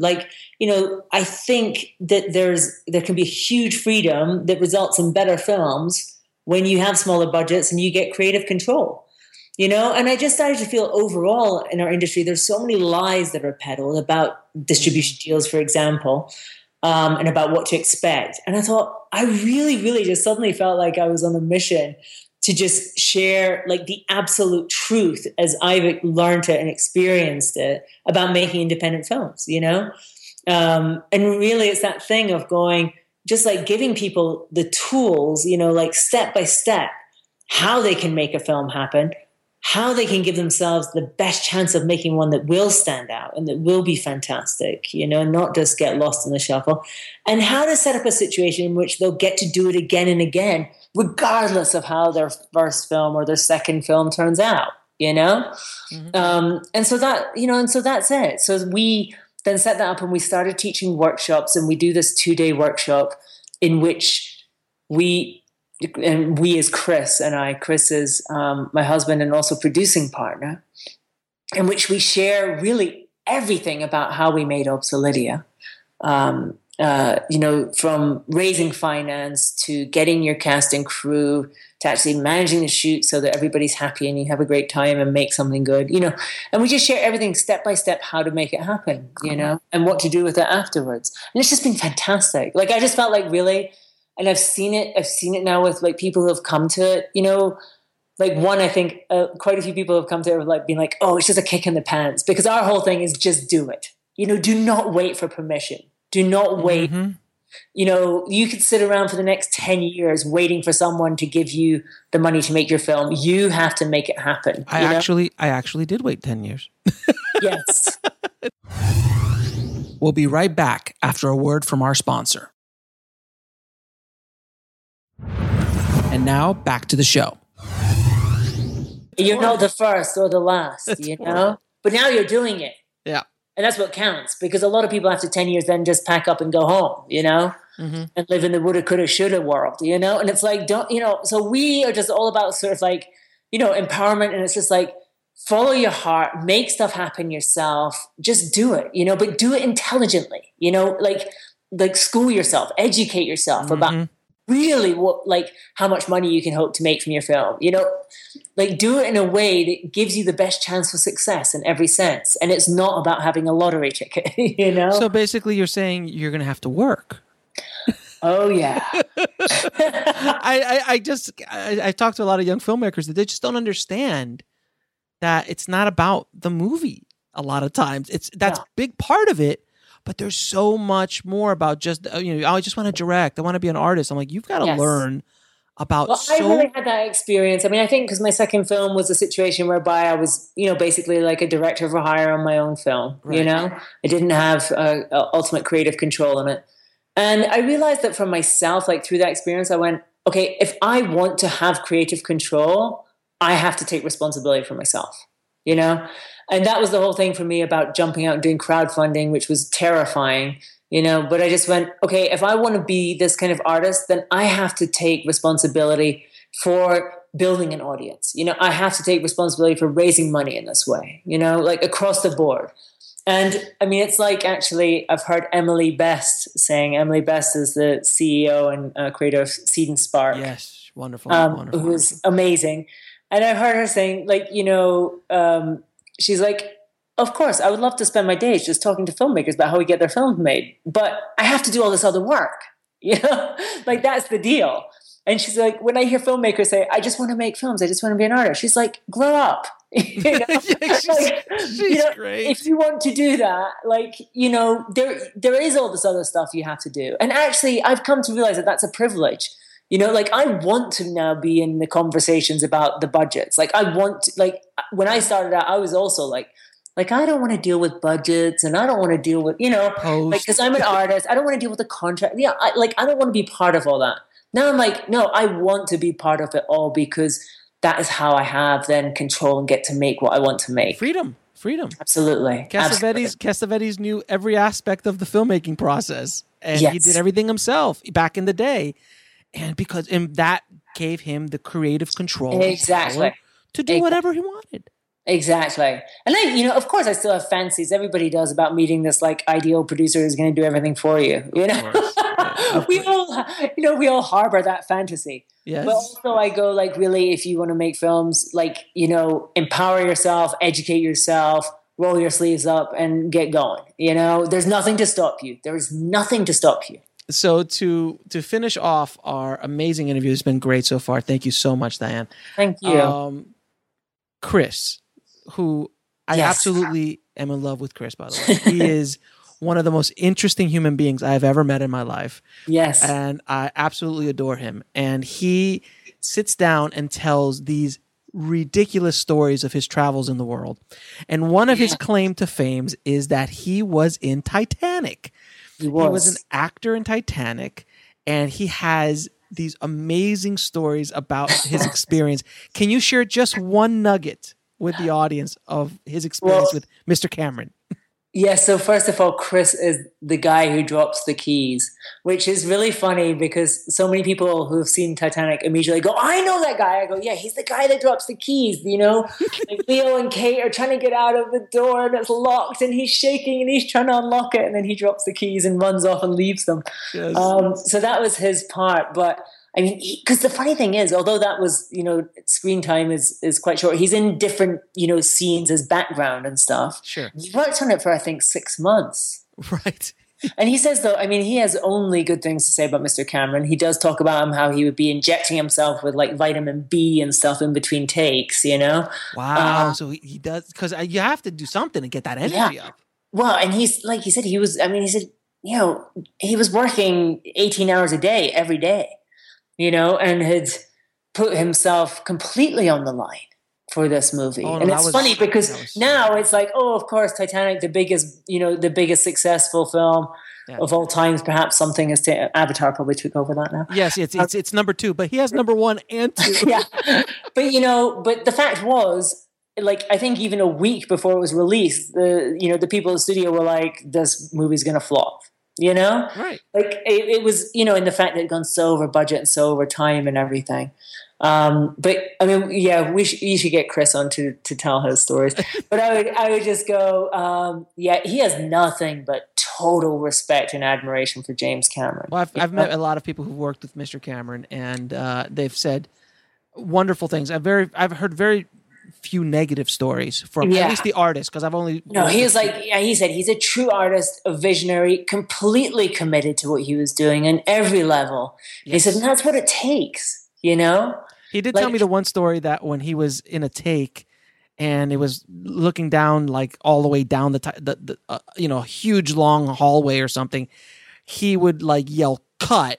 I think that there can be a huge freedom that results in better films when you have smaller budgets and you get creative control, and I just started to feel overall in our industry, there's so many lies that are peddled about distribution deals, for example, and about what to expect. And I thought, I really, really just suddenly felt like I was on a mission to just share the absolute truth as I've learned it and experienced it about making independent films, and really it's that thing of going, just giving people the tools, step by step, how they can make a film happen, how they can give themselves the best chance of making one that will stand out and that will be fantastic, not just get lost in the shuffle, and how to set up a situation in which they'll get to do it again and again, regardless of how their first film or their second film turns out, Mm-hmm. And so that's it. So we then set that up and we started teaching workshops, and we do this 2-day workshop in which we as Chris and I, Chris is my husband and also producing partner, in which we share really everything about how we made Obsolydia. From raising finance to getting your cast and crew to actually managing the shoot so that everybody's happy and you have a great time and make something good, and we just share everything step by step, how to make it happen, and what to do with it afterwards. And it's just been fantastic. Like, I just felt like really, and I've seen it now with like people who have come to it, like one, I think quite a few people have come to it with like being like, oh, it's just a kick in the pants, because our whole thing is just do it. Do not wait for permission. Do not wait. Mm-hmm. You could sit around for the next 10 years waiting for someone to give you the money to make your film. You have to make it happen. I actually did wait 10 years. Yes. We'll be right back after a word from our sponsor. And now back to the show. You're not the first or the last, but now you're doing it. Yeah. And that's what counts, because a lot of people after 10 years then just pack up and go home, mm-hmm. and live in the woulda, coulda, shoulda world, and it's like, so we are just all about sort of like, empowerment. And it's just like, follow your heart, make stuff happen yourself, just do it, but do it intelligently, like school yourself, educate yourself mm-hmm. about really how much money you can hope to make from your film, like do it in a way that gives you the best chance for success in every sense. And it's not about having a lottery ticket, So basically you're saying you're going to have to work. Oh yeah. I talked to a lot of young filmmakers that they just don't understand that it's not about the movie. A lot of times that's a big part of it. But there's so much more about just, I just want to direct. I want to be an artist. I'm like, you've got to learn about. Well, I really had that experience. I mean, I think because my second film was a situation whereby I was, basically like a director for hire on my own film, right. I didn't have ultimate creative control in it. And I realized that for myself, like through that experience, I went, okay, if I want to have creative control, I have to take responsibility for myself, And that was the whole thing for me about jumping out and doing crowdfunding, which was terrifying, but I just went, okay, if I want to be this kind of artist, then I have to take responsibility for building an audience. I have to take responsibility for raising money in this way, like across the board. And I mean, it's like, actually, I've heard Emily Best saying, Emily Best is the CEO and creator of Seed and Spark. Yes, wonderful. Who was amazing. And I heard her saying, like, she's like, of course, I would love to spend my days just talking to filmmakers about how we get their films made, but I have to do all this other work, like that's the deal. And she's like, when I hear filmmakers say, I just want to make films, I just want to be an artist, she's like, grow up. She's great. If you want to do that, like, there is all this other stuff you have to do. And actually, I've come to realize that that's a privilege. Like I want to now be in the conversations about the budgets. Like I want to, like when I started out, I was also like I don't want to deal with budgets and I don't want to deal with, because I'm an artist. I don't want to deal with the contract. Yeah. I don't want to be part of all that. Now I'm like, no, I want to be part of it all because that is how I have then control and get to make what I want to make. Freedom. Absolutely. Cassavetes knew every aspect of the filmmaking process and he did everything himself back in the day. And that gave him the creative control to do whatever he wanted. Exactly. And I, of course I still have fancies. Everybody does about meeting this like ideal producer who's going to do everything for you. We all harbor that fantasy. Yes. But also I go like, really, if you want to make films, like, empower yourself, educate yourself, roll your sleeves up and get going. There's nothing to stop you. There is nothing to stop you. So to finish off our amazing interview, it's been great so far. Thank you so much, Diane. Thank you. Chris, who I absolutely am in love with Chris, by the way. He is one of the most interesting human beings I have ever met in my life. Yes. And I absolutely adore him. And he sits down and tells these ridiculous stories of his travels in the world. And one of his claim to fame is that he was in Titanic. He was an actor in Titanic, and he has these amazing stories about his experience. Can you share just one nugget with the audience of his experience with Mr. Cameron? Yeah, so first of all, Chris is the guy who drops the keys, which is really funny because so many people who have seen Titanic immediately go, I know that guy. I go, yeah, he's the guy that drops the keys, you know? Like Leo and Kate are trying to get out of the door and it's locked and he's shaking and he's trying to unlock it and then he drops the keys and runs off and leaves them. Yes. So that was his part. But I mean, because the funny thing is, although that was, you know, screen time is quite short, he's in different, you know, scenes as background and stuff. Sure. He worked on it for, I think, 6 months. Right. And he says, though, I mean, he has only good things to say about Mr. Cameron. He does talk about him, how he would be injecting himself with like vitamin B and stuff in between takes, you know? Wow. So he does, because you have to do something to get that energy up. Well, and he's, like he said, he said, you know, he was working 18 hours a day, every day. You know, and had put himself completely on the line for this movie. Oh, no, and it's funny because now it's like, oh, of course, Titanic, the biggest successful film of all times. Perhaps something is Avatar probably took over that now. Yes, it's number 2, but he has number 1 and 2. Yeah, but the fact was, like, I think even a week before it was released, the people in the studio were like, this movie's gonna flop. You know, right? Like it was, you know, in the fact that it had gone so over budget and so over time and everything. But I mean, yeah, you should get Chris on to tell his stories. But I would just go, yeah, he has nothing but total respect and admiration for James Cameron. Well, I've met a lot of people who've worked with Mr. Cameron, and they've said wonderful things. I've heard very few negative stories from at least the artist, because I've only he said he's a true artist, a visionary, completely committed to what he was doing on every level. Yes. He said, and that's what it takes, you know. He did tell me the one story that when he was in a take and it was looking down, like all the way down the huge long hallway or something, he would like yell cut,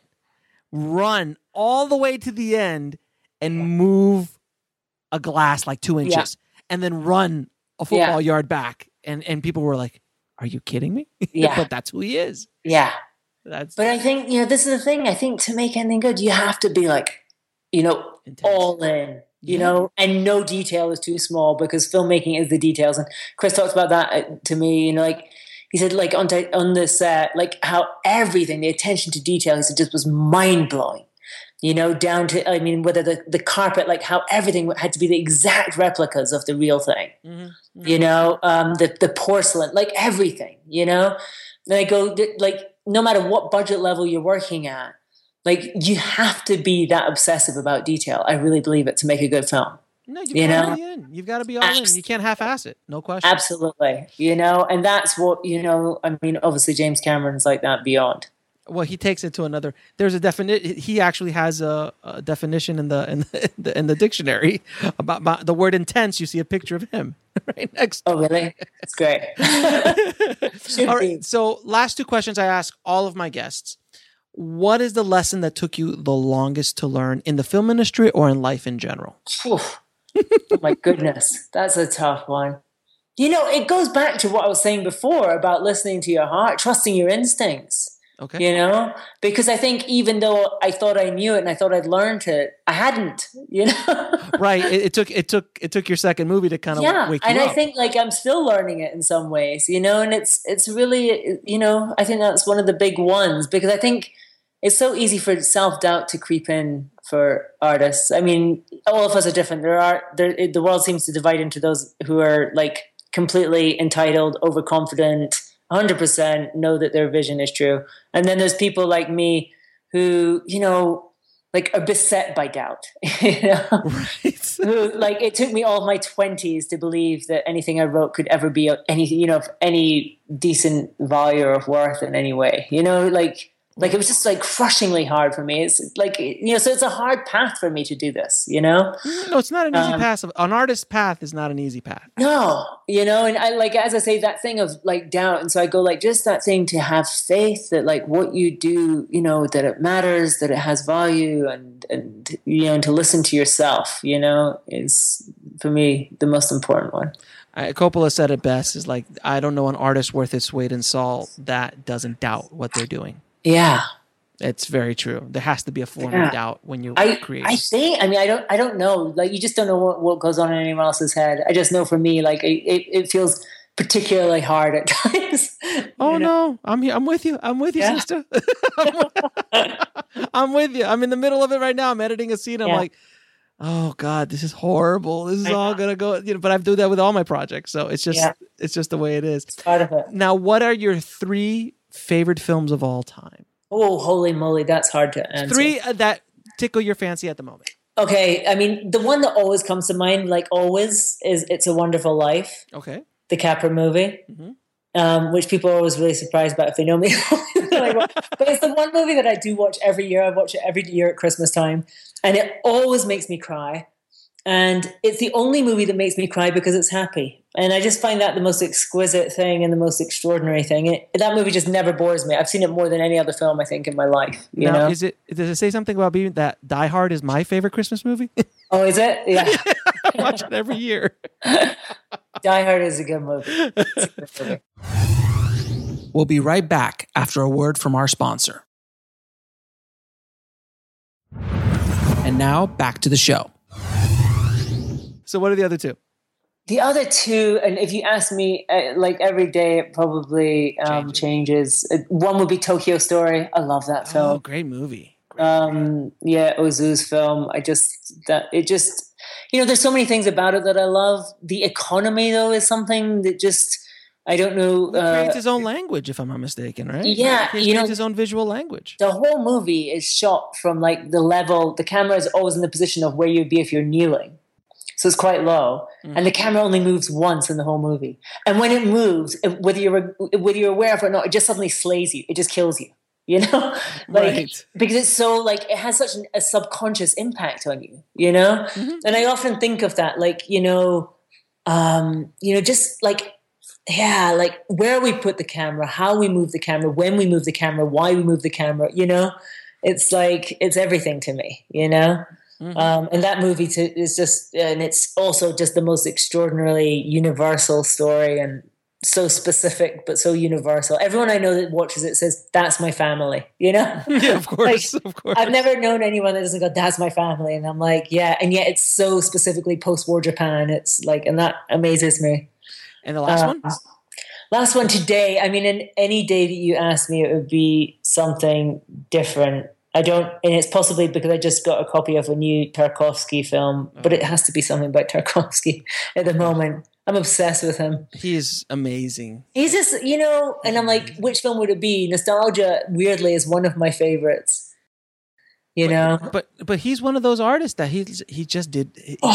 run all the way to the end and move a glass like 2 inches and then run a football yard back. And people were like, are you kidding me? Yeah. But that's who he is. Yeah. But I think, you know, this is the thing. I think to make anything good, you have to be like, you know, intense. All in, you know, and no detail is too small because filmmaking is the details. And Chris talks about that to me, you know, like he said, like on the set, like how everything, the attention to detail, he said, just was mind blowing. You know, down to, I mean, whether the carpet, like how everything had to be the exact replicas of the real thing, you know, the porcelain, like everything, you know. And I go, like, no matter what budget level you're working at, like you have to be that obsessive about detail. I really believe it to make a good film. No, you've got to be in. You've got to be all in. You can't half-ass it. No question. Absolutely. You know, and that's what, you know, I mean, obviously James Cameron's like that beyond. Well, he takes it to another. There's a definition. He actually has a definition in the dictionary about the word intense. You see a picture of him right next. Oh, really? That's great. All right. So, last 2 questions I ask all of my guests: what is the lesson that took you the longest to learn in the film industry or in life in general? Oh my goodness, that's a tough one. You know, it goes back to what I was saying before about listening to your heart, trusting your instincts. Okay. You know, because I think even though I thought I knew it and I thought I'd learned it, I hadn't, you know. Right. It took your second movie to kind of wake you up. And I think like I'm still learning it in some ways, you know, and it's really, you know, I think that's one of the big ones because I think it's so easy for self-doubt to creep in for artists. I mean, all of us are different. The world seems to divide into those who are like completely entitled, overconfident, 100% know that their vision is true. And then there's people like me who, you know, like are beset by doubt. You know? Right. Who, like, it took me all my 20s to believe that anything I wrote could ever be anything, you know, of any decent value or of worth in any way. You know, like it was just like crushingly hard for me. It's like, you know, so it's a hard path for me to do this, you know? No, it's not an easy path. An artist's path is not an easy path. No, you know, and I like, as I say, that thing of like doubt. And so I go like, just that thing to have faith that like what you do, you know, that it matters, that it has value and you know, and to listen to yourself, you know, is for me the most important one. Coppola said it best is like, I don't know an artist worth its weight in salt that doesn't doubt what they're doing. Yeah. It's very true. There has to be a form of doubt when you create. I mean, I don't know. Like, you just don't know what goes on in anyone else's head. I just know for me, like, it feels particularly hard at times. Oh no, I'm here. I'm with you. I'm with you, sister. I'm with you. I'm in the middle of it right now. I'm editing a scene. I'm like, oh God, this is horrible. This is all gonna go. But I do that with all my projects, so it's just the way it is. It's part of it. Now, what are your 3 favorite films of all time? Oh, holy moly, that's hard to answer. 3 that tickle your fancy at the moment. Okay, I mean, the one that always comes to mind, like always, is It's a Wonderful Life. Okay. The Capra movie, which people are always really surprised about if they know me. But it's the one movie that I do watch every year. I watch it every year at Christmas time, and it always makes me cry. And it's the only movie that makes me cry because it's happy. And I just find that the most exquisite thing and the most extraordinary thing. That movie just never bores me. I've seen it more than any other film, I think, in my life. You know? Does it say something about being that Die Hard is my favorite Christmas movie? Oh, is it? Yeah. I watch it every year. Die Hard is a good movie. It's a good movie. We'll be right back after a word from our sponsor. And now back to the show. So what are the other 2? The other 2, and if you ask me, like every day, it probably changes. One would be Tokyo Story. I love that film. Oh, great movie. Ozu's film. There's so many things about it that I love. The economy, though, is something that just, I don't know. He creates his own language, if I'm not mistaken, right? Yeah. He creates his own visual language. The whole movie is shot from like the level, the camera is always in the position of where you'd be if you're kneeling. So it's quite low. And the camera only moves once in the whole movie. And when it moves, whether you're aware of it or not, it just suddenly slays you. It just kills you. You know, right? Because it's so like it has such a subconscious impact on you. You know, and I often think of that, like just like like where we put the camera, how we move the camera, when we move the camera, why we move the camera. You know, it's like it's everything to me. You know. And that movie is just, and it's also just the most extraordinarily universal story, and so specific but so universal. Everyone I know that watches it says, "That's my family," you know? Yeah, of course, of course. I've never known anyone that doesn't go, "That's my family," and I'm like, yeah, and yet it's so specifically post-war Japan. It's like, and that amazes me. And the last one? Last one today. I mean, in any day that you ask me, it would be something different. And it's possibly because I just got a copy of a new Tarkovsky film, but it has to be something about Tarkovsky at the moment. I'm obsessed with him. He is amazing. He's just, and I'm like, which film would it be? Nostalgia, weirdly, is one of my favorites. But he's one of those artists that he just did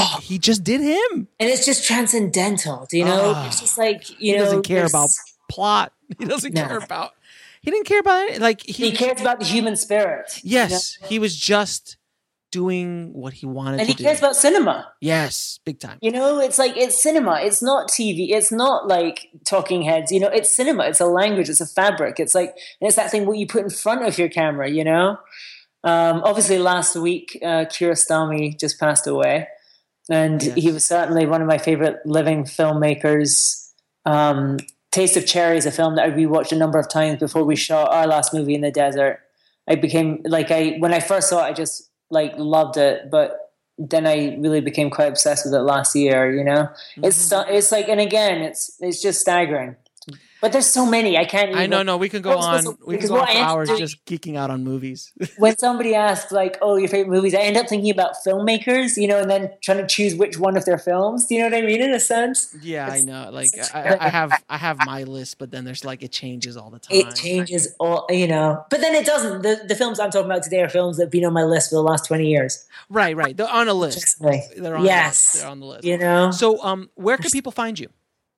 him. And it's just transcendental, do you know? It's just like, he doesn't care about plot. He doesn't care about... He didn't care about it. Like he cares about the human spirit. Yes, he was just doing what he wanted to do. And he cares about cinema. Yes, big time. It's like, it's cinema. It's not TV. It's not like talking heads. It's cinema. It's a language. It's a fabric. It's like, and it's that thing what you put in front of your camera, Obviously last week, Kiarostami just passed away. And he was certainly one of my favorite living filmmakers. Taste of Cherry is a film that I rewatched a number of times before we shot our last movie in the desert. I became when I first saw it, I just loved it, but then I really became quite obsessed with it last year. It's like, and again, it's just staggering. But there's so many. I can't even... I know, no, we can go on. We can go on for hours just geeking out on movies. When somebody asks, your favorite movies, I end up thinking about filmmakers, and then trying to choose which one of their films. Do you know what I mean, in a sense? Yeah, I know. Like, I have my list, but then there's it changes all the time. It changes all, But then it doesn't. The films I'm talking about today are films that have been on my list for the last 20 years. Right. They're on a list. They're on the list. So, where can people find you?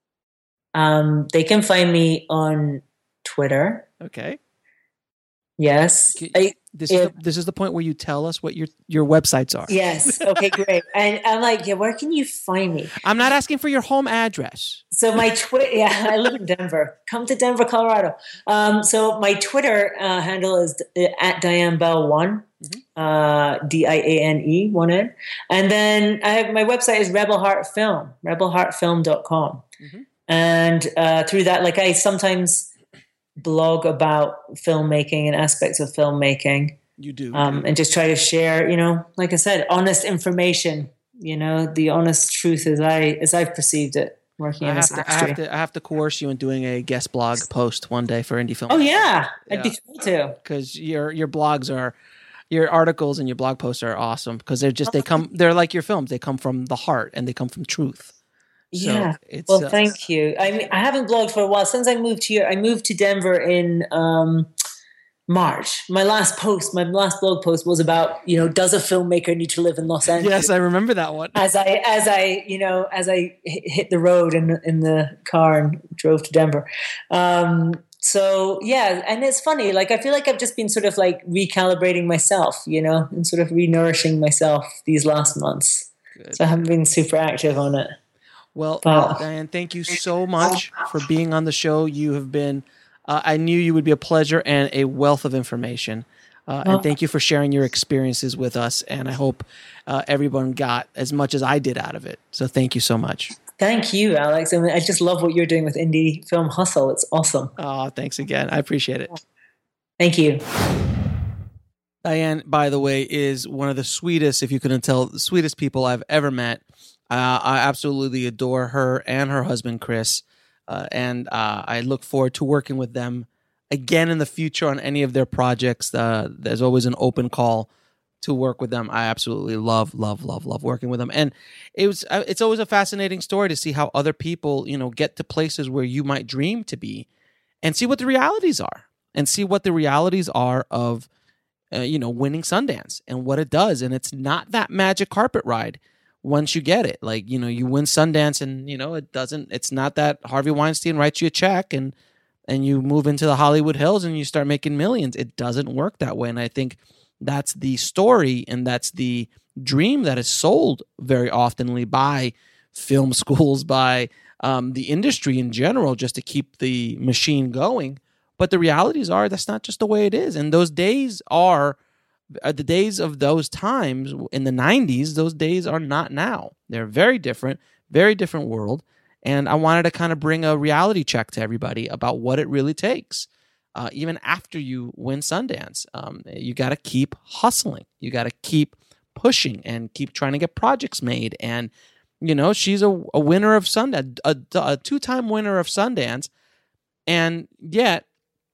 They can find me on Twitter. Okay. Yes. This is the point where you tell us what your websites are. Yes. Okay, great. And I'm like, where can you find me? I'm not asking for your home address. So my Twitter, I live in Denver. Come to Denver, Colorado. So my Twitter handle is at Diane Bell 1, DIANE 1 N. And then my website is Rebel Heart Film, rebelheartfilm.com. And through that, I sometimes blog about filmmaking and aspects of filmmaking. You do. And just try to share, like I said, honest information, the honest truth as I've perceived it. working in this industry. I have to coerce you in doing a guest blog post one day for Indie Film. Oh yeah, I'd be thrilled to. Because your blogs are, your articles and your blog posts are awesome because they're like your films. They come from the heart and they come from truth. Yeah. So thank you. I haven't blogged for a while since I moved here. I moved to Denver in March. My last blog post was about, does a filmmaker need to live in Los Angeles? Yes, I remember that one. As I hit the road in the car and drove to Denver. So yeah, and it's funny, like I feel like I've just been sort of like recalibrating myself, and sort of re-nourishing myself these last months. Good. So I haven't been super active on it. Well, Diane, thank you so much for being on the show. You have been, I knew you would be a pleasure and a wealth of information. And thank you for sharing your experiences with us. And I hope everyone got as much as I did out of it. So thank you so much. Thank you, Alex. I just love what you're doing with Indie Film Hustle. It's awesome. Oh, thanks again. I appreciate it. Thank you. Diane, by the way, is one of the sweetest, if you couldn't tell, the sweetest people I've ever met. I absolutely adore her and her husband, Chris. And I look forward to working with them again in the future on any of their projects. There's always an open call to work with them. I absolutely love working with them. And it's always a fascinating story to see how other people, get to places where you might dream to be and see what the realities are and see what the realities are of, winning Sundance and what it does. And it's not that magic carpet ride. Once you get it, like, you win Sundance and, it's not that Harvey Weinstein writes you a check and you move into the Hollywood Hills and you start making millions. It doesn't work that way. And I think that's the story and that's the dream that is sold very oftenly by film schools, by the industry in general, just to keep the machine going. But the realities are that's not just the way it is. And those days are the days of those times in the 90s. Those days are not now. They're very different world. And I wanted to kind of bring a reality check to everybody about what it really takes. Even after you win Sundance, you got to keep hustling. You got to keep pushing and keep trying to get projects made. And, she's a winner of Sundance, a two-time winner of Sundance. And yet,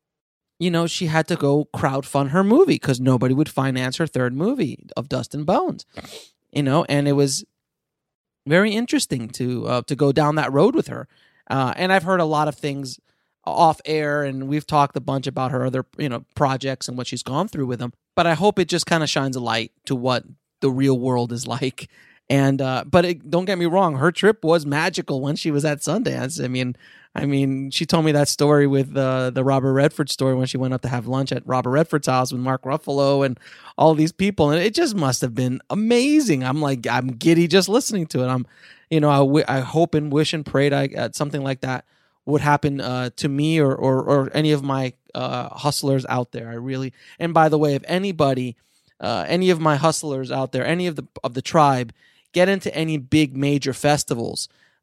she had to go crowdfund her movie because nobody would finance her third movie of Dust and Bones, and it was very interesting to go down that road with her. And I've heard a lot of things off air, and we've talked a bunch about her other, projects and what she's gone through with them. But I hope it just kind of shines a light to what the real world is like. And don't get me wrong, her trip was magical when she was at Sundance. I mean, she told me that story with the Robert Redford story when she went up to have lunch at Robert Redford's house with Mark Ruffalo and all these people, and it just must have been amazing. I'm giddy just listening to it. I hope and wish and pray that something like that would happen to me or any of my hustlers out there. I really, and by the way, if anybody, any of my hustlers out there, any of the tribe, get into any big major festivals,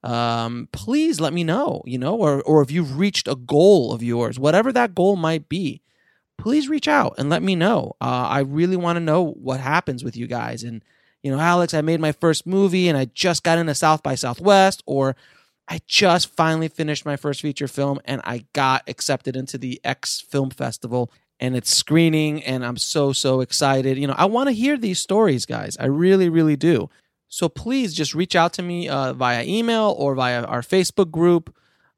please let me know, or if you've reached a goal of yours, whatever that goal might be, please reach out and let me know. I really want to know what happens with you guys. And, Alex, I made my first movie and I just got into South by Southwest, or I just finally finished my first feature film and I got accepted into the X Film Festival and it's screening and I'm so excited. I want to hear these stories, guys. I really, really do. So please just reach out to me via email or via our Facebook group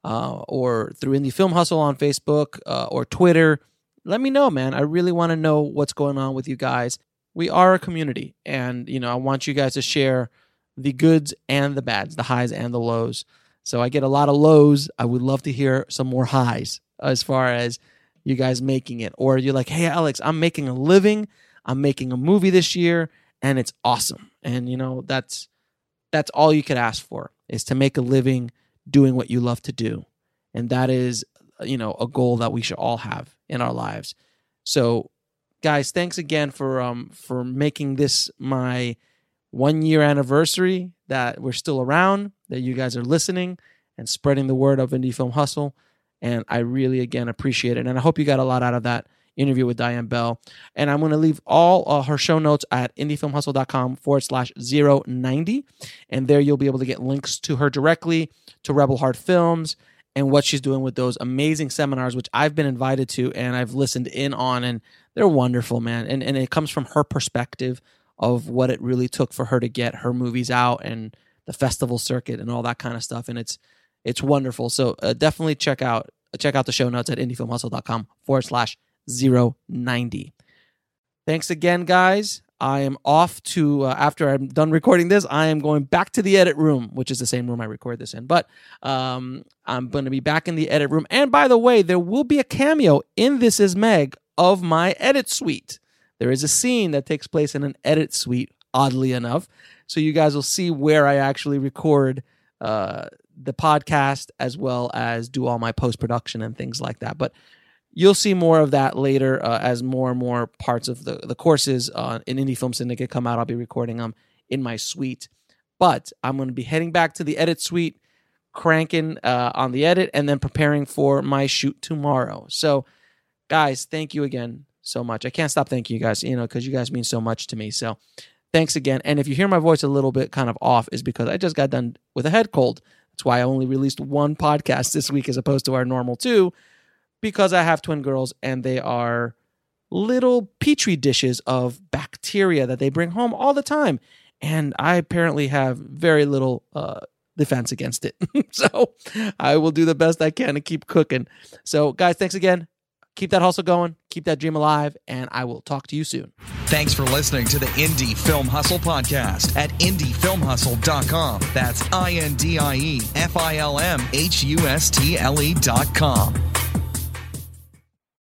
or through Indie Film Hustle on Facebook or Twitter. Let me know, man. I really want to know what's going on with you guys. We are a community, and I want you guys to share the goods and the bads, the highs and the lows. So I get a lot of lows. I would love to hear some more highs as far as you guys making it. Or you're like, hey, Alex, I'm making a living. I'm making a movie this year. And it's awesome. And, that's all you could ask for, is to make a living doing what you love to do. And that is, a goal that we should all have in our lives. So, guys, thanks again for making this my 1-year anniversary, that we're still around, that you guys are listening and spreading the word of Indie Film Hustle. And I really, again, appreciate it. And I hope you got a lot out of that interview with Diane Bell. And I'm going to leave all her show notes at indiefilmhustle.com/090. And there you'll be able to get links to her directly, to Rebel Heart Films, and what she's doing with those amazing seminars, which I've been invited to and I've listened in on, and they're wonderful, man. And it comes from her perspective of what it really took for her to get her movies out and the festival circuit and all that kind of stuff. And it's wonderful. So definitely check out the show notes at indiefilmhustle.com/090. Thanks again, guys. I am off to, after I'm done recording this, I am going back to the edit room, which is the same room I record this in. But I'm going to be back in the edit room. And by the way, there will be a cameo in This Is Meg of my edit suite. There is a scene that takes place in an edit suite, oddly enough. So you guys will see where I actually record the podcast, as well as do all my post-production and things like that. But you'll see more of that later as more and more parts of the courses in Indie Film Syndicate come out. I'll be recording them in my suite. But I'm going to be heading back to the edit suite, cranking on the edit, and then preparing for my shoot tomorrow. So, guys, thank you again so much. I can't stop thanking you guys, because you guys mean so much to me. So thanks again. And if you hear my voice a little bit kind of off, is because I just got done with a head cold. That's why I only released one podcast this week as opposed to our normal 2. Because I have twin girls and they are little petri dishes of bacteria that they bring home all the time. And I apparently have very little defense against it. So I will do the best I can to keep cooking. So guys, thanks again. Keep that hustle going. Keep that dream alive. And I will talk to you soon. Thanks for listening to the Indie Film Hustle podcast at indiefilmhustle.com. That's INDIEFILMHUSTLE.com.